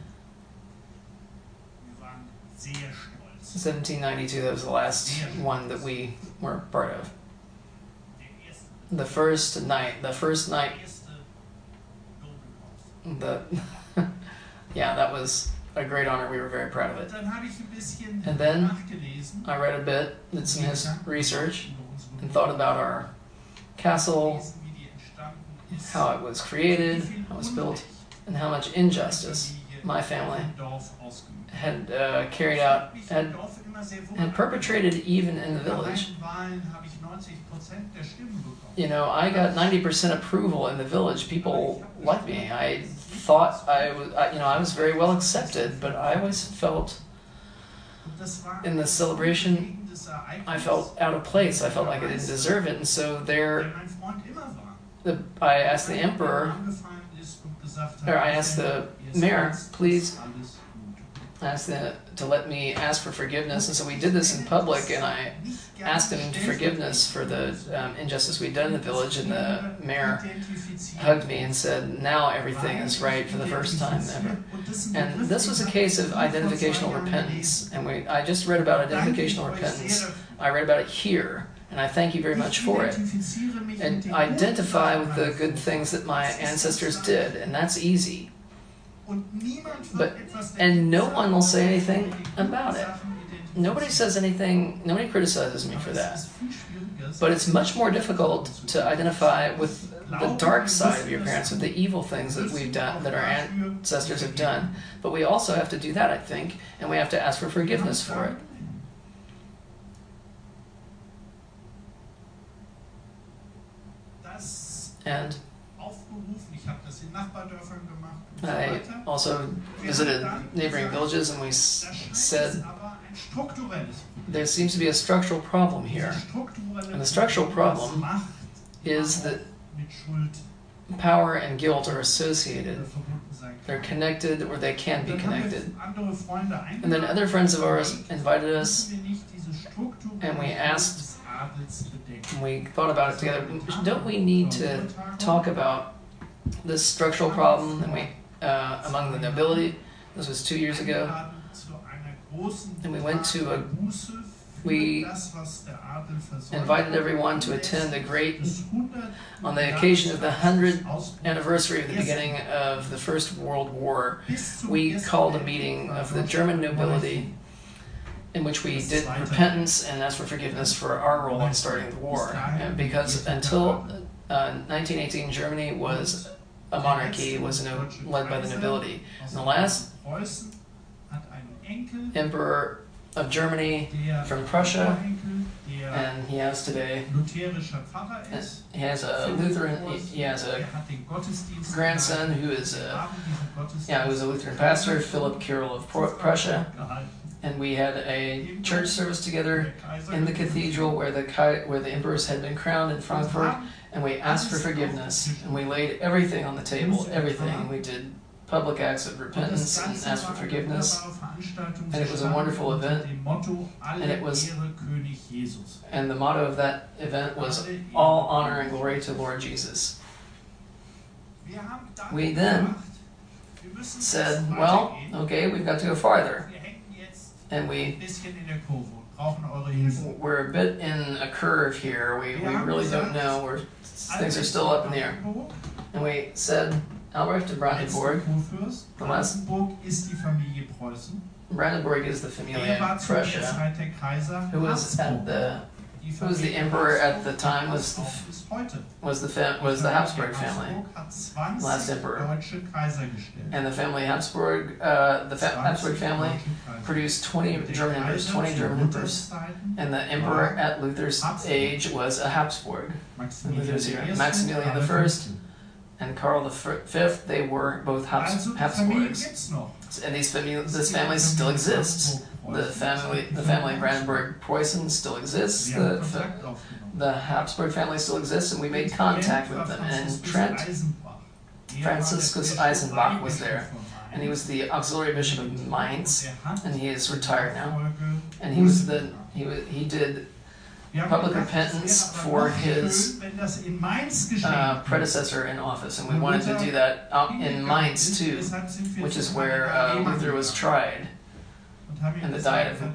Wir waren sehr stolz. seventeen ninety-two. That was the last one that we were part of. Der erste, The first knight, the first knight, erste Doppelkreuz. the yeah, that was a great honor. We were very proud of it. Dann habe ich ein bisschen And then nachgelesen. I read a bit, did some his research, and thought about our castle, Wie die entstanden ist. how it was created, how it was built, and how much injustice my family im Dorf ausgeübt. had uh, carried out, Mich had, im Dorf immer sehr wohl had perpetrated even in the Bei village. meinen Wahlen habe ich neunzig Prozent der Stimmen bekommen. You know, I got ninety percent approval in the village. People liked me. I thought I was, I, you know, I was very well accepted, but I always felt Und das war in the ein celebration, bewegendes Ereignis, I felt out of place. I felt like I didn't deserve it. And so there, der mein Freund immer war. the, I asked the emperor, Angefallen ist und gesagt hat, or I asked the "Ihr mayor, seid please alles gut." asked the, to let me ask for forgiveness. And so we did this in public, and I asked him forgiveness for the um, injustice we'd done in the village, and the mayor hugged me and said, now everything is right for the first time ever. And this was a case of identificational repentance, and we, I just read about identificational repentance. I read about it here, and I thank you very much for it. And identify with the good things that my ancestors did, and that's easy. But, and no one will say anything about it. Nobody says anything, nobody criticizes me for that. But it's much more difficult to identify with the dark side of your parents, with the evil things that we've done, that our ancestors have done. But we also have to do that, I think, and we have to ask for forgiveness for it. And I also visited neighboring villages, and we s said there seems to be a structural problem here. And the structural problem is that power and guilt are associated. They're connected, or they can be connected. And then other friends of ours invited us, and we asked, and we thought about it together, don't we need to talk about this structural problem and we, uh, among the nobility? This was two years ago. And we went to a, we invited everyone to attend a great, on the occasion of the hundredth anniversary of the beginning of the First World War, we called a meeting of the German nobility in which we did repentance and asked for forgiveness for our role in starting the war. And because until uh, nineteen eighteen, Germany was a monarchy, was no, led by the nobility. And the last emperor of Germany from Prussia, and he has today, he has a Lutheran, he has a grandson who is a, yeah, who is a Lutheran pastor, Philip Kirill of Prussia. And we had a church service together in the cathedral where the where the emperors had been crowned in Frankfurt, and we asked for forgiveness, and we laid everything on the table, everything. We did public acts of repentance and asked for forgiveness, and it was a wonderful event, and it was, and the motto of that event was, all honor and glory to Lord Jesus. We then said, well, okay, we've got to go farther. And we, we're a bit in a curve here. We, we really don't know. We're, things are still up in the air. And we said, Albrecht of Brandenburg, the last, Brandenburg is the Familie Prussia, who was at the, who was the emperor at the time, was the, was the, fam, was the Habsburg family, last emperor. And the family Habsburg, uh, the fa Habsburg family produced twenty German emperors, twenty German emperors. And the emperor at Luther's age was a Habsburg. Luther's here. Maximilian the First and Karl the Fifth, they were both Habs Habsburgs. And these fami this family still exists. The family, the family Brandenburg-Preußen still exists. The, the Habsburg family still exists, and we made contact with them. And Trent, Franciscus Eisenbach was there, and he was the auxiliary bishop of Mainz, and he is retired now. And he was the he was he did public repentance for his uh, predecessor in office, and we wanted to do that out in Mainz too, which is where uh, Luther was tried. And the diet of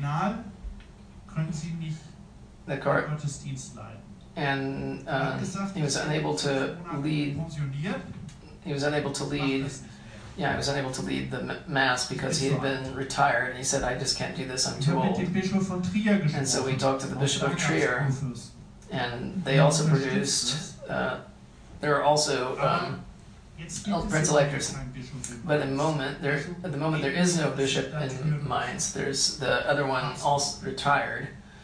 the car, and uh, he was unable to lead. He was unable to lead yeah, he was unable to lead the m- mass because he had been retired, and he said, I just can't do this, I'm Ich too habe mit old. dem Bischof von Trier And so we gesprochen. talked to the Auch Bishop da of gab's Trier, Kurfürsten. and they also produced, uh, there are also um, Jetzt gibt es Prince electors. keinen Bischof in But at the Mainz. moment, there at the moment there is no bishop in Mainz. There's the other one also retired.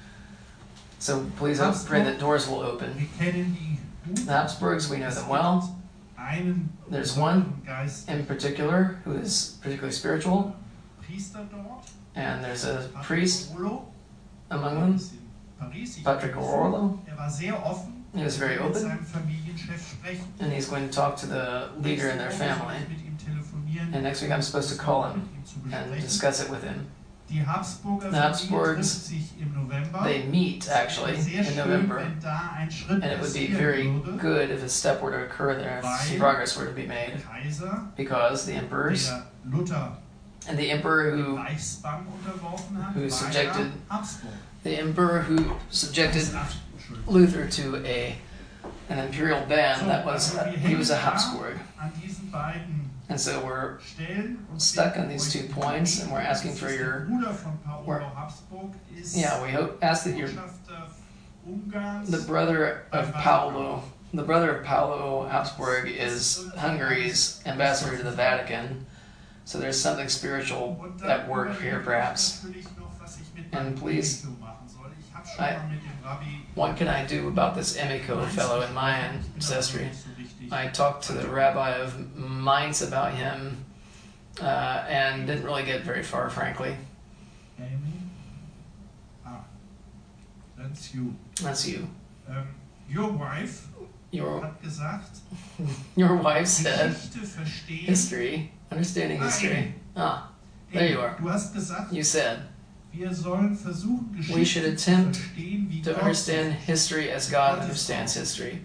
So please hope, pray that doors will open. Wir kennen die gut. The Habsburgs, we know them well. Einen There's one besonderen Geist, in particular who is particularly spiritual, Priester dort, and there's a Patrick priest Orlo, among der them, ist in Paris. Ich Patrick glaube, Orlo. Er war sehr offen. He was very Er will mit open, seinem Familienchef sprechen. and he's going to talk to the leader in their Nächste Woche soll family. ich mit ihm telefonieren, And next week I'm supposed to call him mit ihm zu and besprechen. discuss it with him. Die Habsburger The Familie Habsburgs, trifft sich im November. They meet actually Sehr in schön, November. wenn da ein Schritt And it would be passieren very würde. good if a step were to occur there, if some progress were to be made. Kaiser, Because the emperors, der Luther and the emperor den who, Reichsbann unterworfen hat, who war subjected- ja Habsburg. the emperor who subjected Ach, Entschuldigung. Luther to a an imperial ban, that was, also wir he was a hängen da Habsburg. an diesen beiden And so we're Stellen und stuck on bitten these euch two points, and we're um asking Gebet. for Das ist der your, Bruder von Paolo we're- Habsburg ist yeah, we hope, ask that your, Botschafter Ungarns. the brother of Paolo, the brother of Paolo Habsburg is Hungary's ambassador to the Vatican. So there's something spiritual Und dann at work überlege here, ich perhaps. natürlich noch, was ich mit And meinem please, Kollegium machen soll. Ich habe schon I- mal mit dem Rabbi What can I do about this Emiko fellow in my ancestry? I talked to the rabbi of Mainz about him, uh, and didn't really get very far, frankly. Amy? Ah, that's you. That's you. Ähm, your wife Your hat gesagt, your wife said, Geschichte verstehen. history, understanding history. Ah, there you are. Du hast gesagt, You said wir sollen versuchen, Geschichte we should zu attempt verstehen, wie to Gott understand history as God understands history.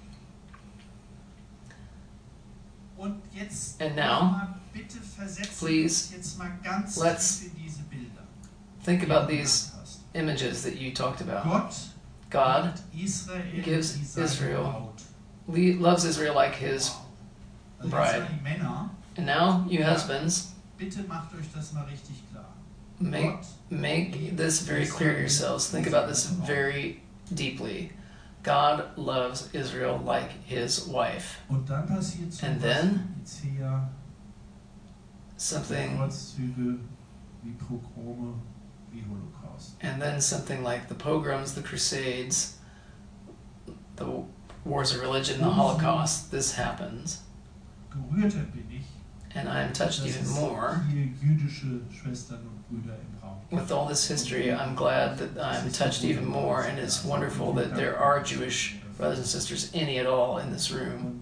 Und jetzt And now, mal bitte versetzen please, uns jetzt mal ganz let's tief in diese Bilder. Think die about du these genannt hast. images that you talked about. Gott God hat Israel gives wie seine Israel Braut. le- loves Israel like his Wow. Also bride. jetzt an die Männer, And now, you husbands, bitte macht euch das mal richtig klar. make Gott make this very clear to yourselves. Think about this very deeply. God loves Israel like his wife. Und dann passiert so And was then wie Zea, Something, Kreuzzüge, wie Pogrome, wie Holocaust. and then something like the pogroms, the crusades, the wars of religion, the Holocaust. This happens. Gerührter bin ich, And I am touched dass even es more. hier jüdische Schwestern und Brüder im Raum gibt. With all this history, I'm glad that I'm touched even more, and it's wonderful that there are Jewish brothers and sisters, any at all, in this room.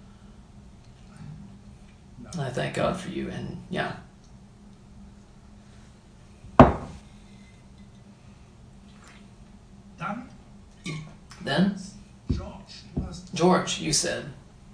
Und, And I thank God for you, and yeah. Dann, Then, George, du hast George, you said,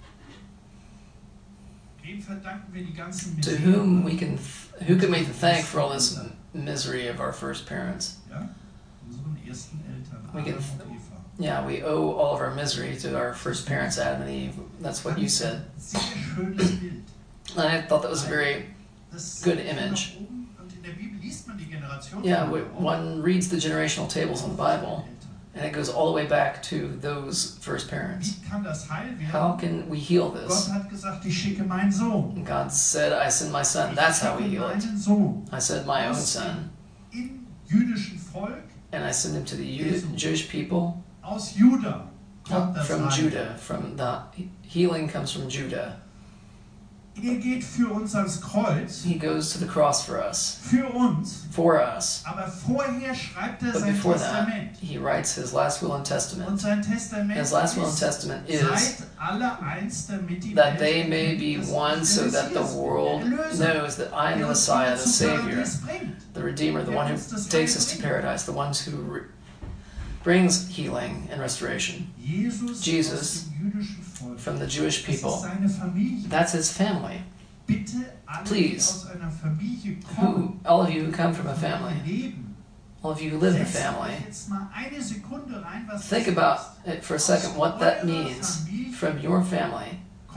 wem verdanken wir die ganzen to Misere? whom we can, who can we thank for all this misery of our first parents? Ja? Unseren ersten Eltern, We can Adam th- und Eva. Yeah, we owe all of our misery to our first parents, Adam and Eve. That's what you said. Sehr schönes Bild. And I thought that was a very, Das Good geht image. nach oben, und in der Bibel liest man die Generation yeah, von we- Adam one reads the generational tables in the Bible, Eltern. and it goes all the way back to those first parents. Wie kann das heil How werden? can we heal Gott this? hat gesagt, ich schicke meinen Sohn. And God said, I send my son. Ich That's how we schicke heal it. meinen Sohn I send my own son, im jüdischen Volk, and I send him to the Ju- Jewish people aus Juda kommt das from Reich. Judah. From the healing comes from Judah. Er geht für uns ans Kreuz, He goes to the cross for us, für uns, for us. aber vorher schreibt er But sein before that, Testament. he writes his last will and Und testament. sein Testament His last will and ist, testament is seid alle eins, damit die that Welt they may erkennt, be dass one ich so der that the Messias bin, world der Erlöser, knows that I am the der uns Messiah, the zum Savior, Paradies bringt. the Redeemer, the one who takes us to paradise, the one who re- brings healing and restoration Jesus, Jesus aus dem jüdischen Volk. from the Jewish Das ist people. seine Familie. That's his family. Bitte alle, die Please. aus einer Familie Who, kommen, all of you who come from a family, leben, all of you who live in a setzt family, euch jetzt mal eine Sekunde rein, was think das about heißt. it for a second what that means. From your family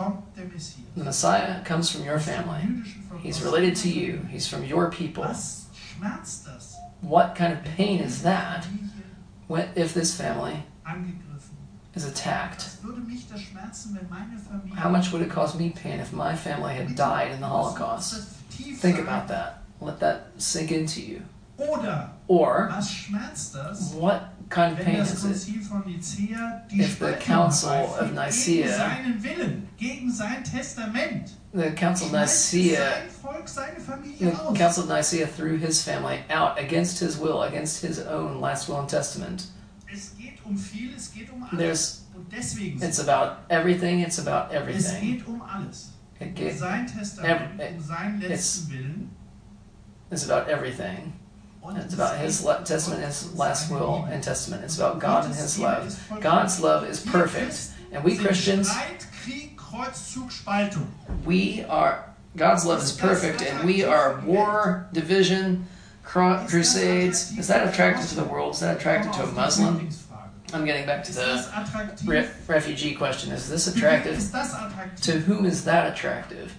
kommt der Messias. The Messiah comes from your family. He's related to you. He's from your people. Was schmerzt das? What kind of pain is that when, if this family Angegriffen. is attacked? Was würde mich das schmerzen, wenn meine Familie... How much would it cause me pain if my family had died in the Holocaust? Think about that. Let that sink into you. Oder Or, was schmerzt das, what kind of wenn pain das is it Konzil von Nicäa die if the Spaltung Council herbeiführt of gegen Nicaea, seinen Willen, gegen sein Testament? the Council of Schmeißt Nicaea, sein Volk, seine Familie the aus. Council of Nicaea threw his family out against his will, against his own last will and testament. Es geht um viel, es geht um alles. There's, Und deswegen it's about everything, it's about es everything. geht um alles. It Um get, sein Testament, every- um seinen it's- letzten Willen. it's about everything. Und It's es about geht his um le- testament, Gott his und last seine will Liebe. and testament. It's about God and Gottes his Liebe love. ist vollkommen. God's love is Wir perfect. Christen And we sind Christians, Streit, Krieg, Kreuzzug, Spaltung. we are, God's love is perfect, and we are war, division, cru- crusades. Is that attractive to the world? Is that attractive to a Muslim? I'm getting back to Ist the das attraktiv? re- refugee question. Is this attractive? Ist das attraktiv? To whom is that attractive?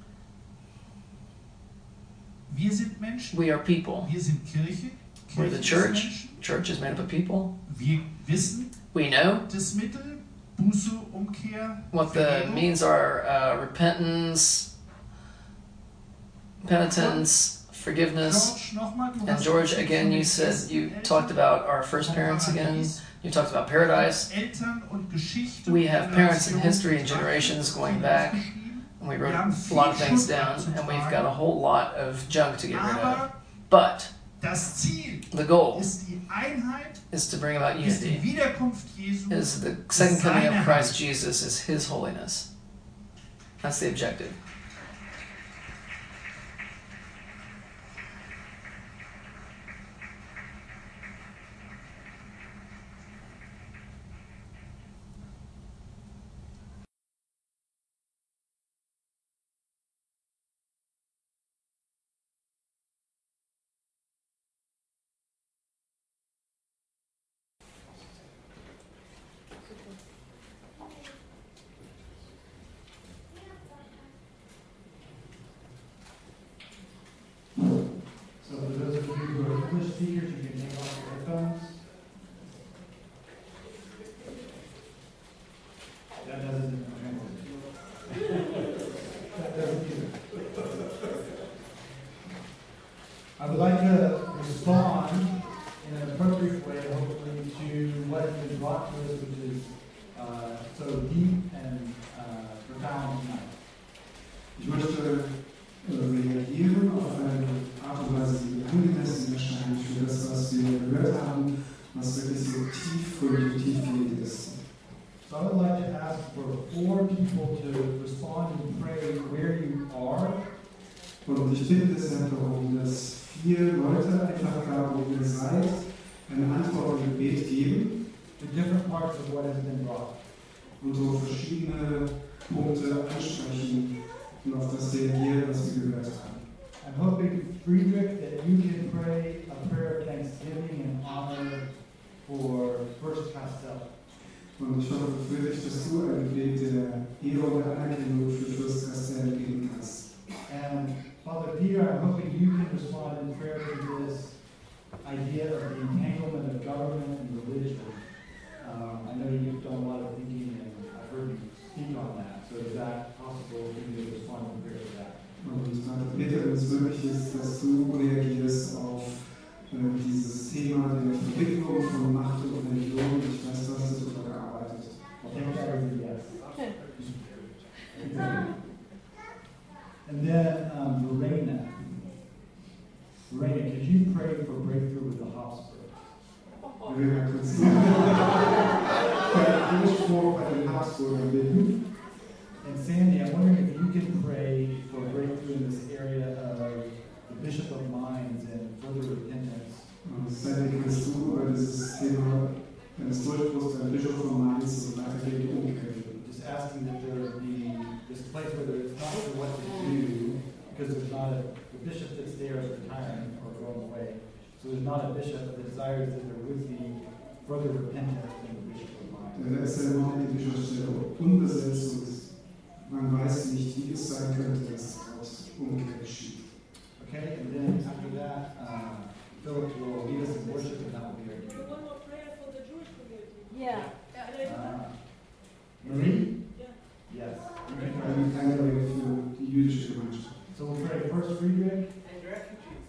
Wir sind Menschen. We are people. Wir sind Kirche. We're Kirche the ist church. Menschen. Church is made up of people. Wir wissen We know das Mittel, Buße, Umkehr, what the Vergebung. means are: uh, repentance, penitence, forgiveness. George, nochmal, du And hast George, von again, den you said ersten you Eltern, talked about our first vom parents again. Paradies, You talked about paradise. Eltern und Geschichte We und have parents in Generation history and betrachtet, generations going die back. aufgeschrieben. And we wrote a lot of things down, and we've got a whole lot of junk to get rid of. Aber But das Ziel the goal ist die Einheit, is to bring about ist die unity. Wiederkunft Jesu, Is the second coming of Christ Jesus is His holiness. That's the objective. So for those of you who are English speakers, you can take off your headphones. That doesn't That doesn't either. I would like to respond in an appropriate way, hopefully, to what has been brought to us, which is uh, so deep and uh, profound tonight. Ich möchte äh, reagieren auf eine Art und Weise, die angemessen erscheint für das, was wir gehört haben, was wirklich so tiefgründig und tiefgehend ist. So I would like to ask for four people to respond and pray where you are. Und ich bitte deshalb darum, dass vier Leute einfach da, wo ihr seid, eine Antwort und Gebet geben To different parts of what has been brought. und so verschiedene Punkte ansprechen und auf das reagieren, was wir gehört haben. I'm hoping, Friedrich, that you can pray a prayer of thanksgiving and honor for First Castell. Und ich hoffe, Friedrich, dass du ein Gebet der Ehre und der Anerkennung für Fürst Castell geben kannst. And Father Peter, I'm hoping you can respond in prayer to this idea of the entanglement of government and religion. Um, I know you've done a lot of thinking and I've heard you speak on that. So is that possible for you to respond in prayer to that? Und Vater Peter, wenn es möglich ist, dass du reagierst auf äh, dieses Thema der Verwicklung von Macht und Religion. Ich weiß, du hast darüber gearbeitet. I'll take that as a yes. And then um, Lorena. Lorena, could you pray for breakthrough with the hospital? Verena, kannst du dich vor bei den Habsburgern bitten? And Sandy, I'm wondering if you can pray for breakthrough in this area of the Bishop of Mines and further repentance. Und Sandy, kannst du über dieses Thema eines Durchbruchs beim Bischof von Mainz und weitergehende Umkämpfe? Just asking that there be this place where it's not sure what to do because there's not a the bishop that's there is retiring or going away. So there's not a bishop that desires that there would be further repentance in the Bishop of Mines. Da ist ja immer die Bischofsstelle unbesetzt und So we'll pray first Friedrich. And refugees.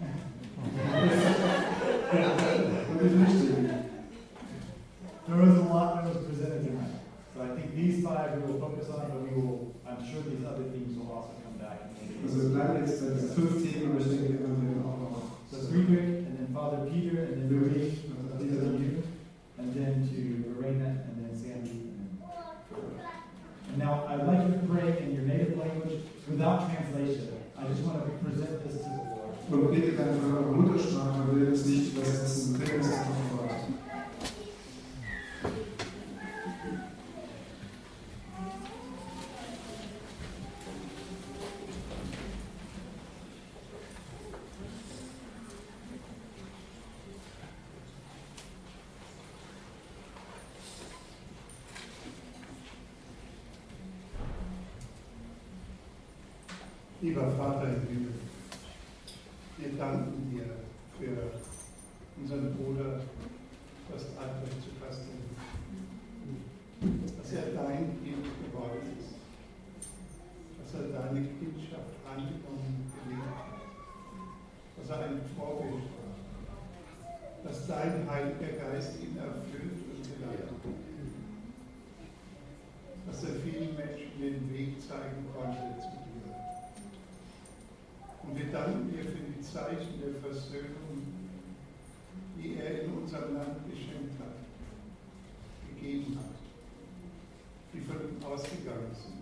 There was a lot that was presented tonight. So I think these five we will focus on, but we will, I'm sure these other themes will also come back. Also wir bleiben jetzt bei diesen fünf Themen, aber ich denke, wir werden auch noch. So Friedrich, and then Father Peter, and then Louis, these are you, and then to Lorena, and then Sandy. And, and now I'd like you to pray in your native language without translation. I just want to present this to the Lord. Und betet einfach in eurer Muttersprache, man will es nicht übersetzen, bringt es einfach vor Ort. Lieber Vater im Himmel, wir danken dir für unseren Bruder, Fürst Albrecht zu Kastel, dass er dein Kind geworden ist, dass er deine Kindschaft angenommen gelebt hat, dass er ein Vorbild war, dass dein Heiliger Geist ihn erfüllt und geleitet hat, dass er vielen Menschen den Weg zeigen konnte zu dir. Und wir danken dir für die Zeichen der Versöhnung, die er in unserem Land geschenkt hat, gegeben hat, die von ihm ausgegangen sind.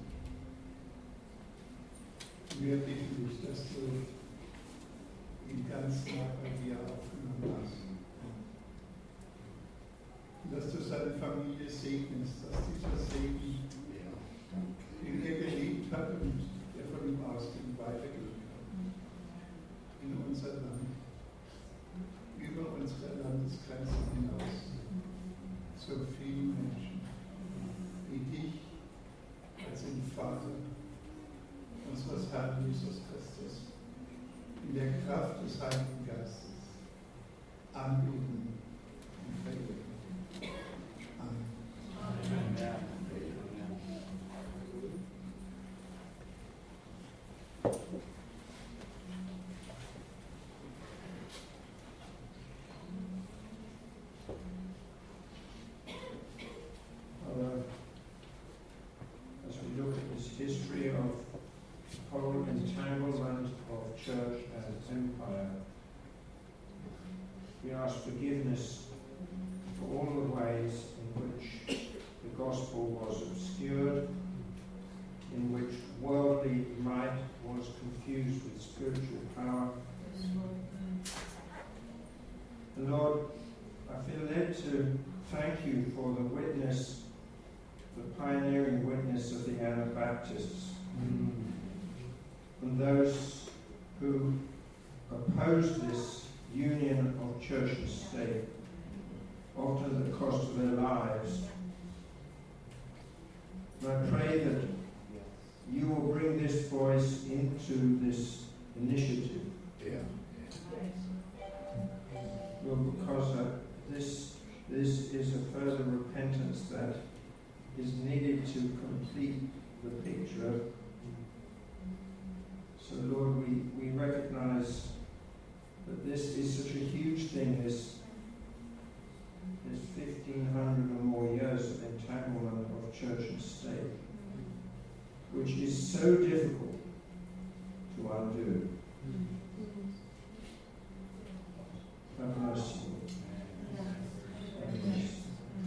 Und wir bitten dich, dass du ihn ganz nah bei dir aufgenommen hast. Und dass du seine Familie segnest, dass dieser Segen, den er geliebt hat und der von ihm ausging, weitergeht. In unser Land, über unsere Landesgrenzen hinaus, so vielen Menschen, die dich als den Vater unseres Herrn Jesus Christus in der Kraft des Heiligen Geistes anbeten und verehren. Amen. Amen. As we look at this history of whole entanglement of church and empire, we ask forgiveness for all the ways in which the gospel was obscured, in which worldly might was confused with spiritual power. And Lord, I feel led to thank you for the witness, the pioneering witness of the Anabaptists, mm. and those who opposed this union of church and state, often at the cost of their lives. And I pray that you will bring this voice into this initiative. Yeah. Lord, because uh, this, this is a further repentance that is needed to complete the picture. So Lord, we, we recognize that this is such a huge thing, this, this fifteen hundred or more years of entanglement of church and state, which is so difficult to undo. Have mercy. Have mercy.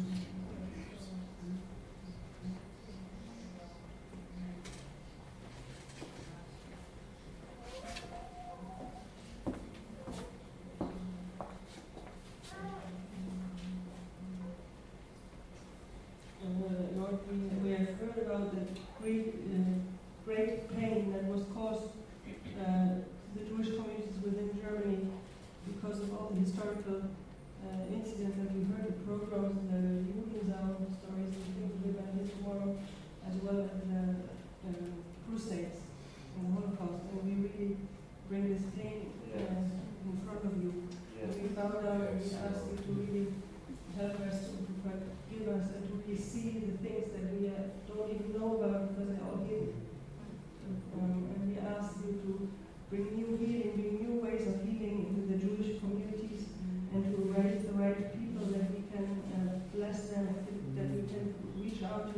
Lord, we, we have heard about the great, uh, great pain that was caused uh, to the Jewish communities within Germany because of all the historical uh, incidents that we heard, the programs, the Judenzaun stories, and things we're going to hear tomorrow, as well as the uh, crusades and the Holocaust. And we really bring this pain uh, in front of you. And we bow down and we ask you to really help us to forgive us and to really see the things that we uh, don't even know about because they're all hidden. Um, and we ask you to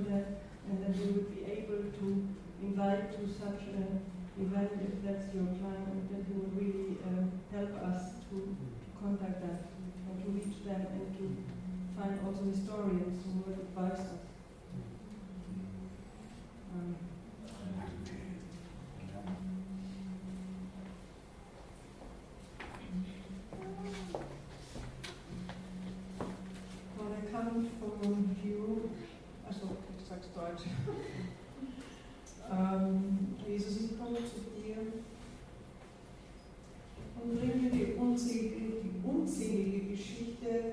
that, and that we would be able to invite to such an event if that's your plan, and that you would really uh, help us to, to contact them and to reach them and to find also historians who would advise us. Um, Well, I come from you, also ich sag's Deutsch. ähm, Jesus, ich komme zu dir und bringe die unzählige, die unzählige Geschichte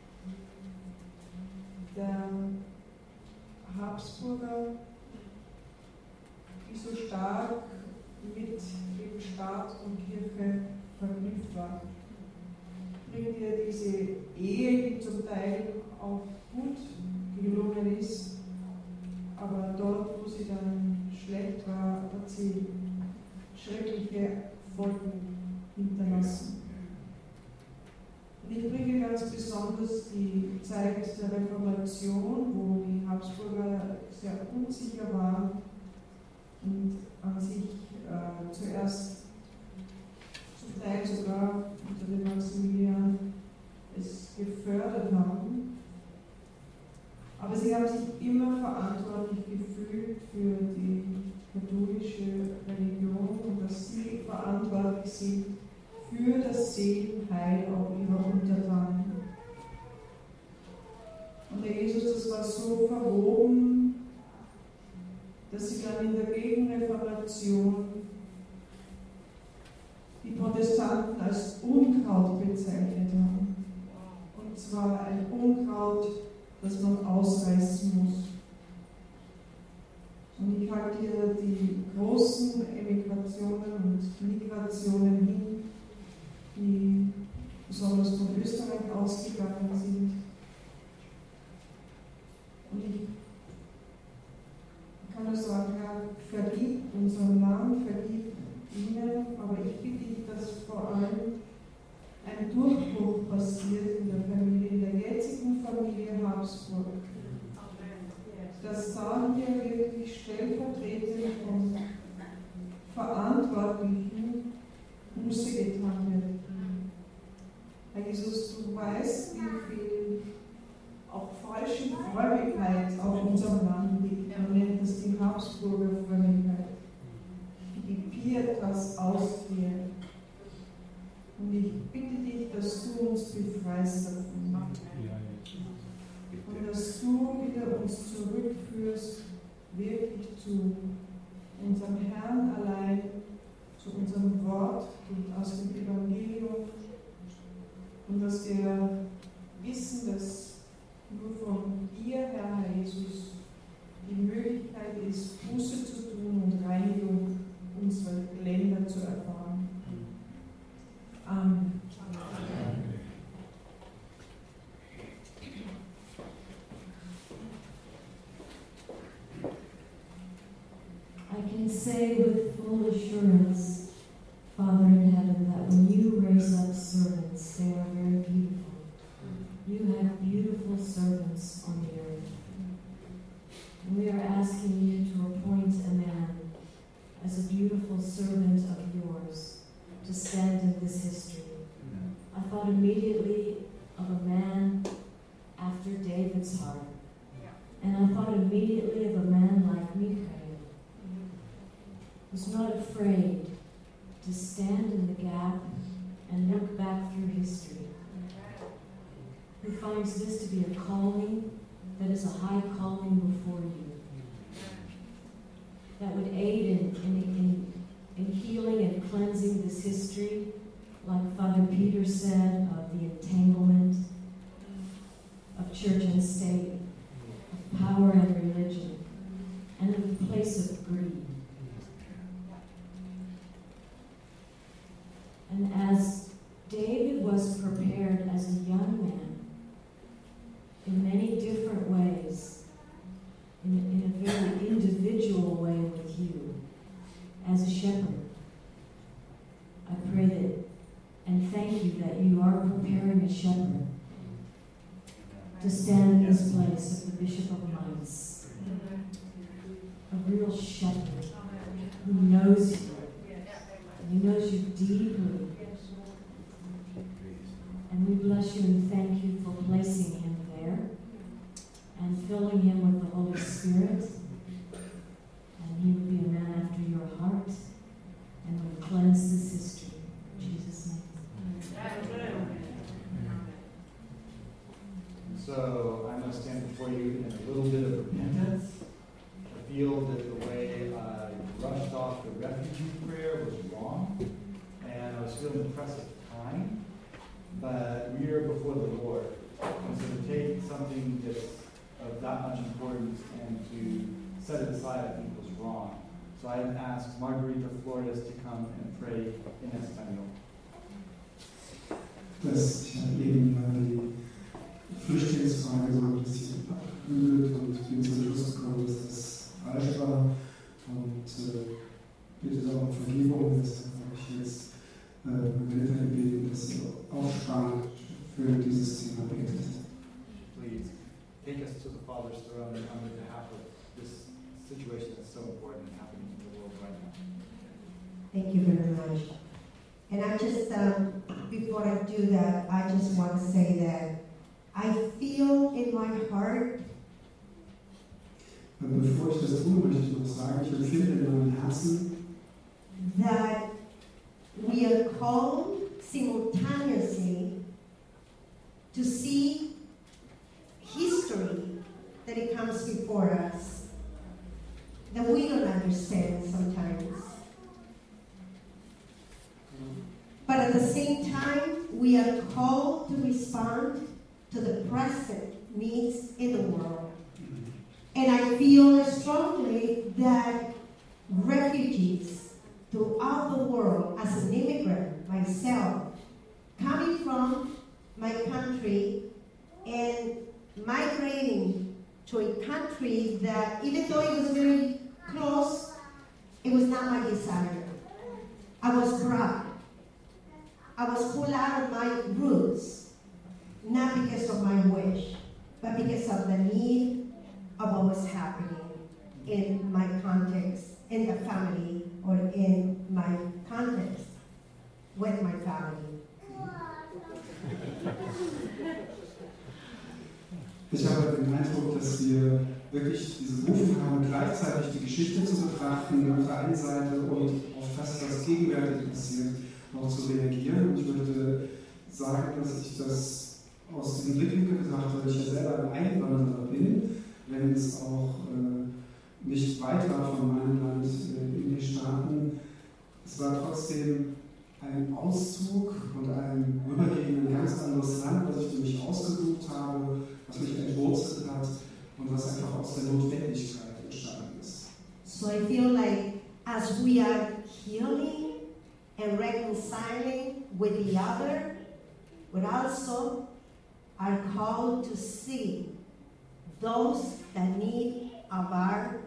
der Habsburger, die so stark mit dem Staat und Kirche verknüpft war. Bringen wir diese Ehe, die zum Teil auch gut gelungen ist, aber dort, wo sie dann schlecht war, hat sie schreckliche Folgen hinterlassen. Und ich bringe ganz besonders die Zeit der Reformation, wo die Habsburger sehr unsicher waren und an sich äh, zuerst zum Teil sogar unter dem Maximilian es gefördert haben. Aber sie haben sich immer verantwortlich gefühlt für die katholische Religion und dass sie verantwortlich sind für das Seelenheil auch ihrer Untertanen. Und der Jesus, das war so verwoben, dass sie dann in der Gegenreformation die Protestanten als Unkraut bezeichnet haben. Und zwar ein Unkraut, das man ausreißen muss. Und ich halte hier die großen Emigrationen und Migrationen hin, die besonders von Österreich ausgegangen sind. Und ich kann nur sagen, Herr, vergib unserem Land, vergib ihnen, aber ich bitte dich, dass vor allem ein Durchbruch passiert in der Familie, in der jetzigen Familie Habsburg. Dass da hier wirklich stellvertretend von Verantwortlichen Buße getan wird. Herr Jesus, du weißt, wie viel auch falsche Frömmigkeit auf unserem Land liegt. Man nennt es die Habsburger Frömmigkeit, die Pietas Austria. Und ich bitte dich, dass du uns befreist davon. Und dass du wieder uns zurückführst, wirklich zu unserem Herrn allein, zu unserem Wort und aus dem Evangelium. Und dass wir wissen, dass nur von dir, Herr Jesus, die Möglichkeit ist, Buße zu tun und Reinigung unserer Länder zu erfahren. Amen. Amen. I can say with full assurance, Father in heaven, that when you raise up servants, they are very beautiful. You have beautiful servants on the earth. And we are asking you to appoint a man as a beautiful servant of yours to stand in this history. I thought immediately of a man after David's heart. And I thought immediately of a man like Michael, who's not afraid to stand in the gap and look back through history, who finds this to be a calling that is a high calling before you, that would aid in, in, in, in healing and cleansing this history, like Father Peter said, of the entanglement of church and state, of power and religion, and of the place of greed. And as David was prepared as a young man in many different ways, in, in a very individual way with you, as a shepherd, I pray that and thank you that you are preparing a shepherd to stand in this place of the Bishop of Mainz. A real shepherd who knows you. And he knows you deeply. And we bless you and thank you for placing him there and filling him with the Holy Spirit. And he would be a man after your heart and would cleanse this history. In Jesus' name. So I must stand before you in a little bit of repentance. I feel that the way I rushed off the refugee prayer was wrong, and I was feeling the press of time. But we are before the Lord, and so to take something that's of that much importance and to set it aside, I think was wrong. So I asked Margarita Flores to come and pray in Espanol. Das, ich habe eben die Flüchtlingsfrage so ein bisschen abgebügelt und bin zum Schluss gekommen, dass das falsch war. Und äh, bitte auch um Vergebung. Deshalb habe ich jetzt äh, Margarita gebeten, dass sie aufspannt für dieses Thema betet. Please take us to the Father's throne and on behalf of this situation that's so important and happening in the world right now. Thank you very much. And I just, um, before I do that, I just want to say that I feel in my heart. Bevor ich das tue, möchte ich noch sagen, ich empfinde in meinem Herzen, that we are called simultaneously to see history that it comes before us that we don't understand sometimes. But at the same time, we are called to respond to the present needs in the world. And I feel strongly that refugees throughout the world, as an immigrant myself, coming from my country and migrating to a country that, even though it was very close, it was not my desire. I was brought. I was pulled out of my roots, not because of my wish, but because of the need of what was happening in my context, in the family, or in my context with my family. Ich habe den Eindruck, dass wir wirklich diese Berufung haben, gleichzeitig die Geschichte zu betrachten auf der einen Seite und auf das, was gegenwärtig passiert, auch zu reagieren. Und ich möchte sagen, dass ich das aus diesem Blickwinkel betrachte, weil ich ja selber ein Einwanderer bin, wenn es auch äh, nicht weit war von meinem Land äh, in die Staaten. Es war trotzdem ein Auszug und ein Rübergehen in ein ganz anderes Land, was ich für mich ausgesucht habe, was mich entwurzelt hat und was einfach aus der Notwendigkeit entstanden ist. So I feel like as we are healing and reconciling with the other, we also are called to see those that need of our,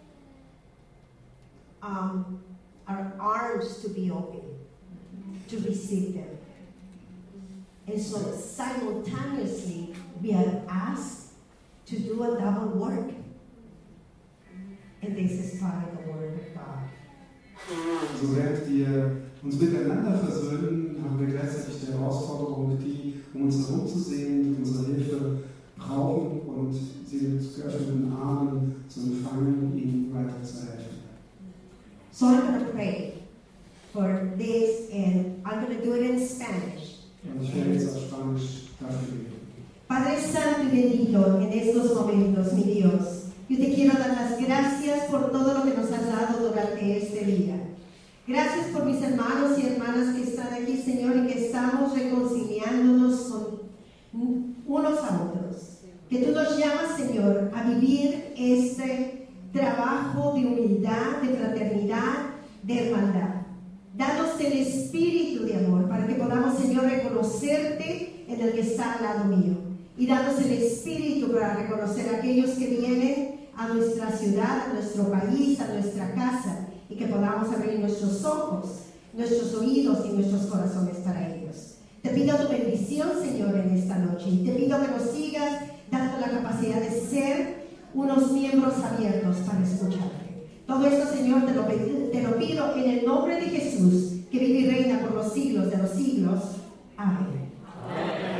um, our arms to be open, to receive them. And so simultaneously, we are asked to do a double work. And this is part of the Word of God. So während wir uns miteinander versöhnen, haben wir gleichzeitig die Herausforderung, die um uns herum zu sehen, die unsere Hilfe brauchen und sie mit geöffneten Armen zu empfangen, ihnen weiterzuhelfen. So I'm going to pray for this, and I'm going to do it in Spanish. Und ich werde jetzt auf Spanisch dafür beten. Padre Santo y bendito, en estos momentos, mi Dios, yo te quiero dar las gracias por todo lo que nos has dado durante este día. Gracias por mis hermanos y hermanas que están aquí, Señor, y que estamos reconciliándonos con unos a otros. Que tú nos llamas, Señor, a vivir este trabajo de humildad, de fraternidad, de hermandad. Danos el espíritu de amor para que podamos, Señor, reconocerte en el que está al lado mío. Y danos el espíritu para reconocer a aquellos que vienen a nuestra ciudad, a nuestro país, a nuestra casa, y que podamos abrir nuestros ojos, nuestros oídos y nuestros corazones para ellos. Te pido tu bendición, Señor, en esta noche, y te pido que nos sigas dando la capacidad de ser unos miembros abiertos para escucharte. Todo esto, Señor, te lo, te lo pido en el nombre de Jesús, que vive y reina por los siglos de los siglos. Amén. Amén.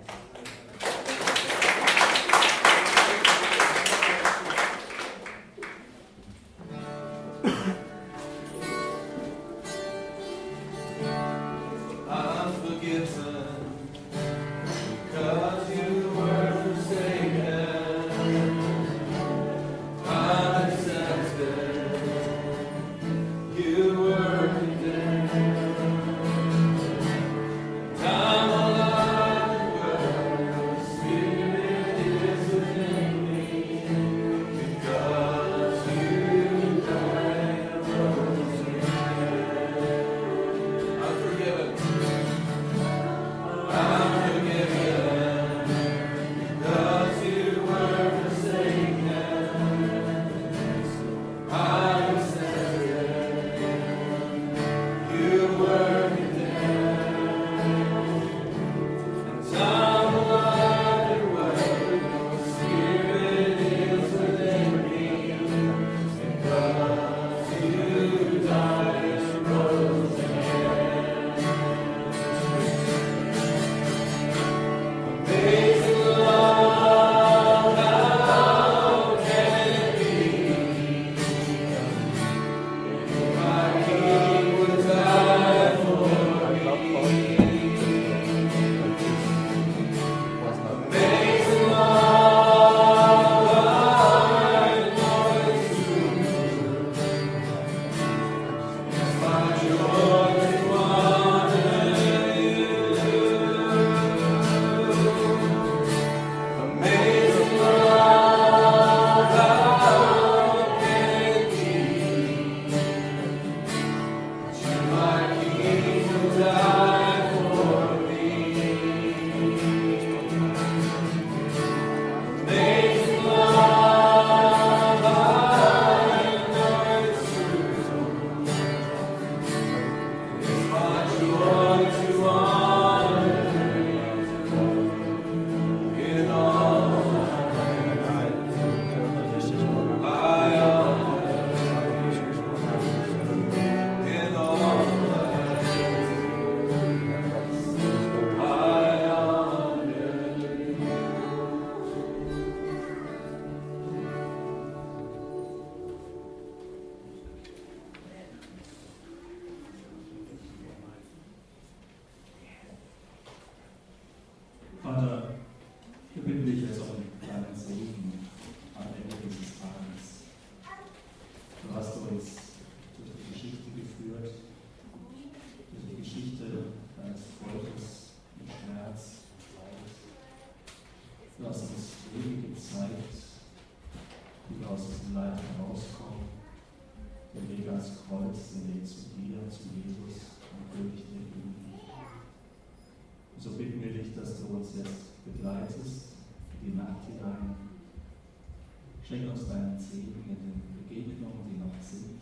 Schenk uns deinen Segen in den Begegnungen, die noch sind.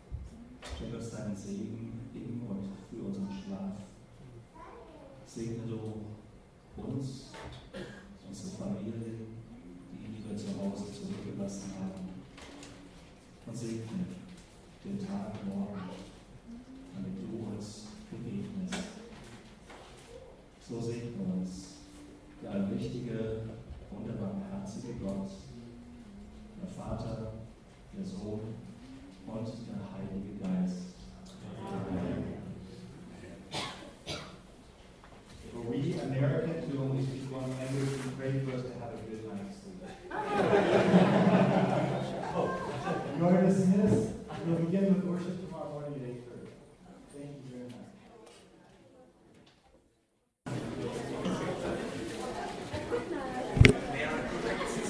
Schenk uns deinen Segen in und für unseren Schlaf. Segne du uns, unsere Familie, die, die wir zu Hause zurückgelassen haben. Und segne den Tag morgen, damit du uns begegnest. So segne uns der allmächtige und der barmherzige Gott, der Vater, der Sohn und der Heilige Geist. Amen. For we Americans who only speak one language, we pray for us to have a good night's sleep. You are dismissed. We'll begin with worship tomorrow morning at eight thirty.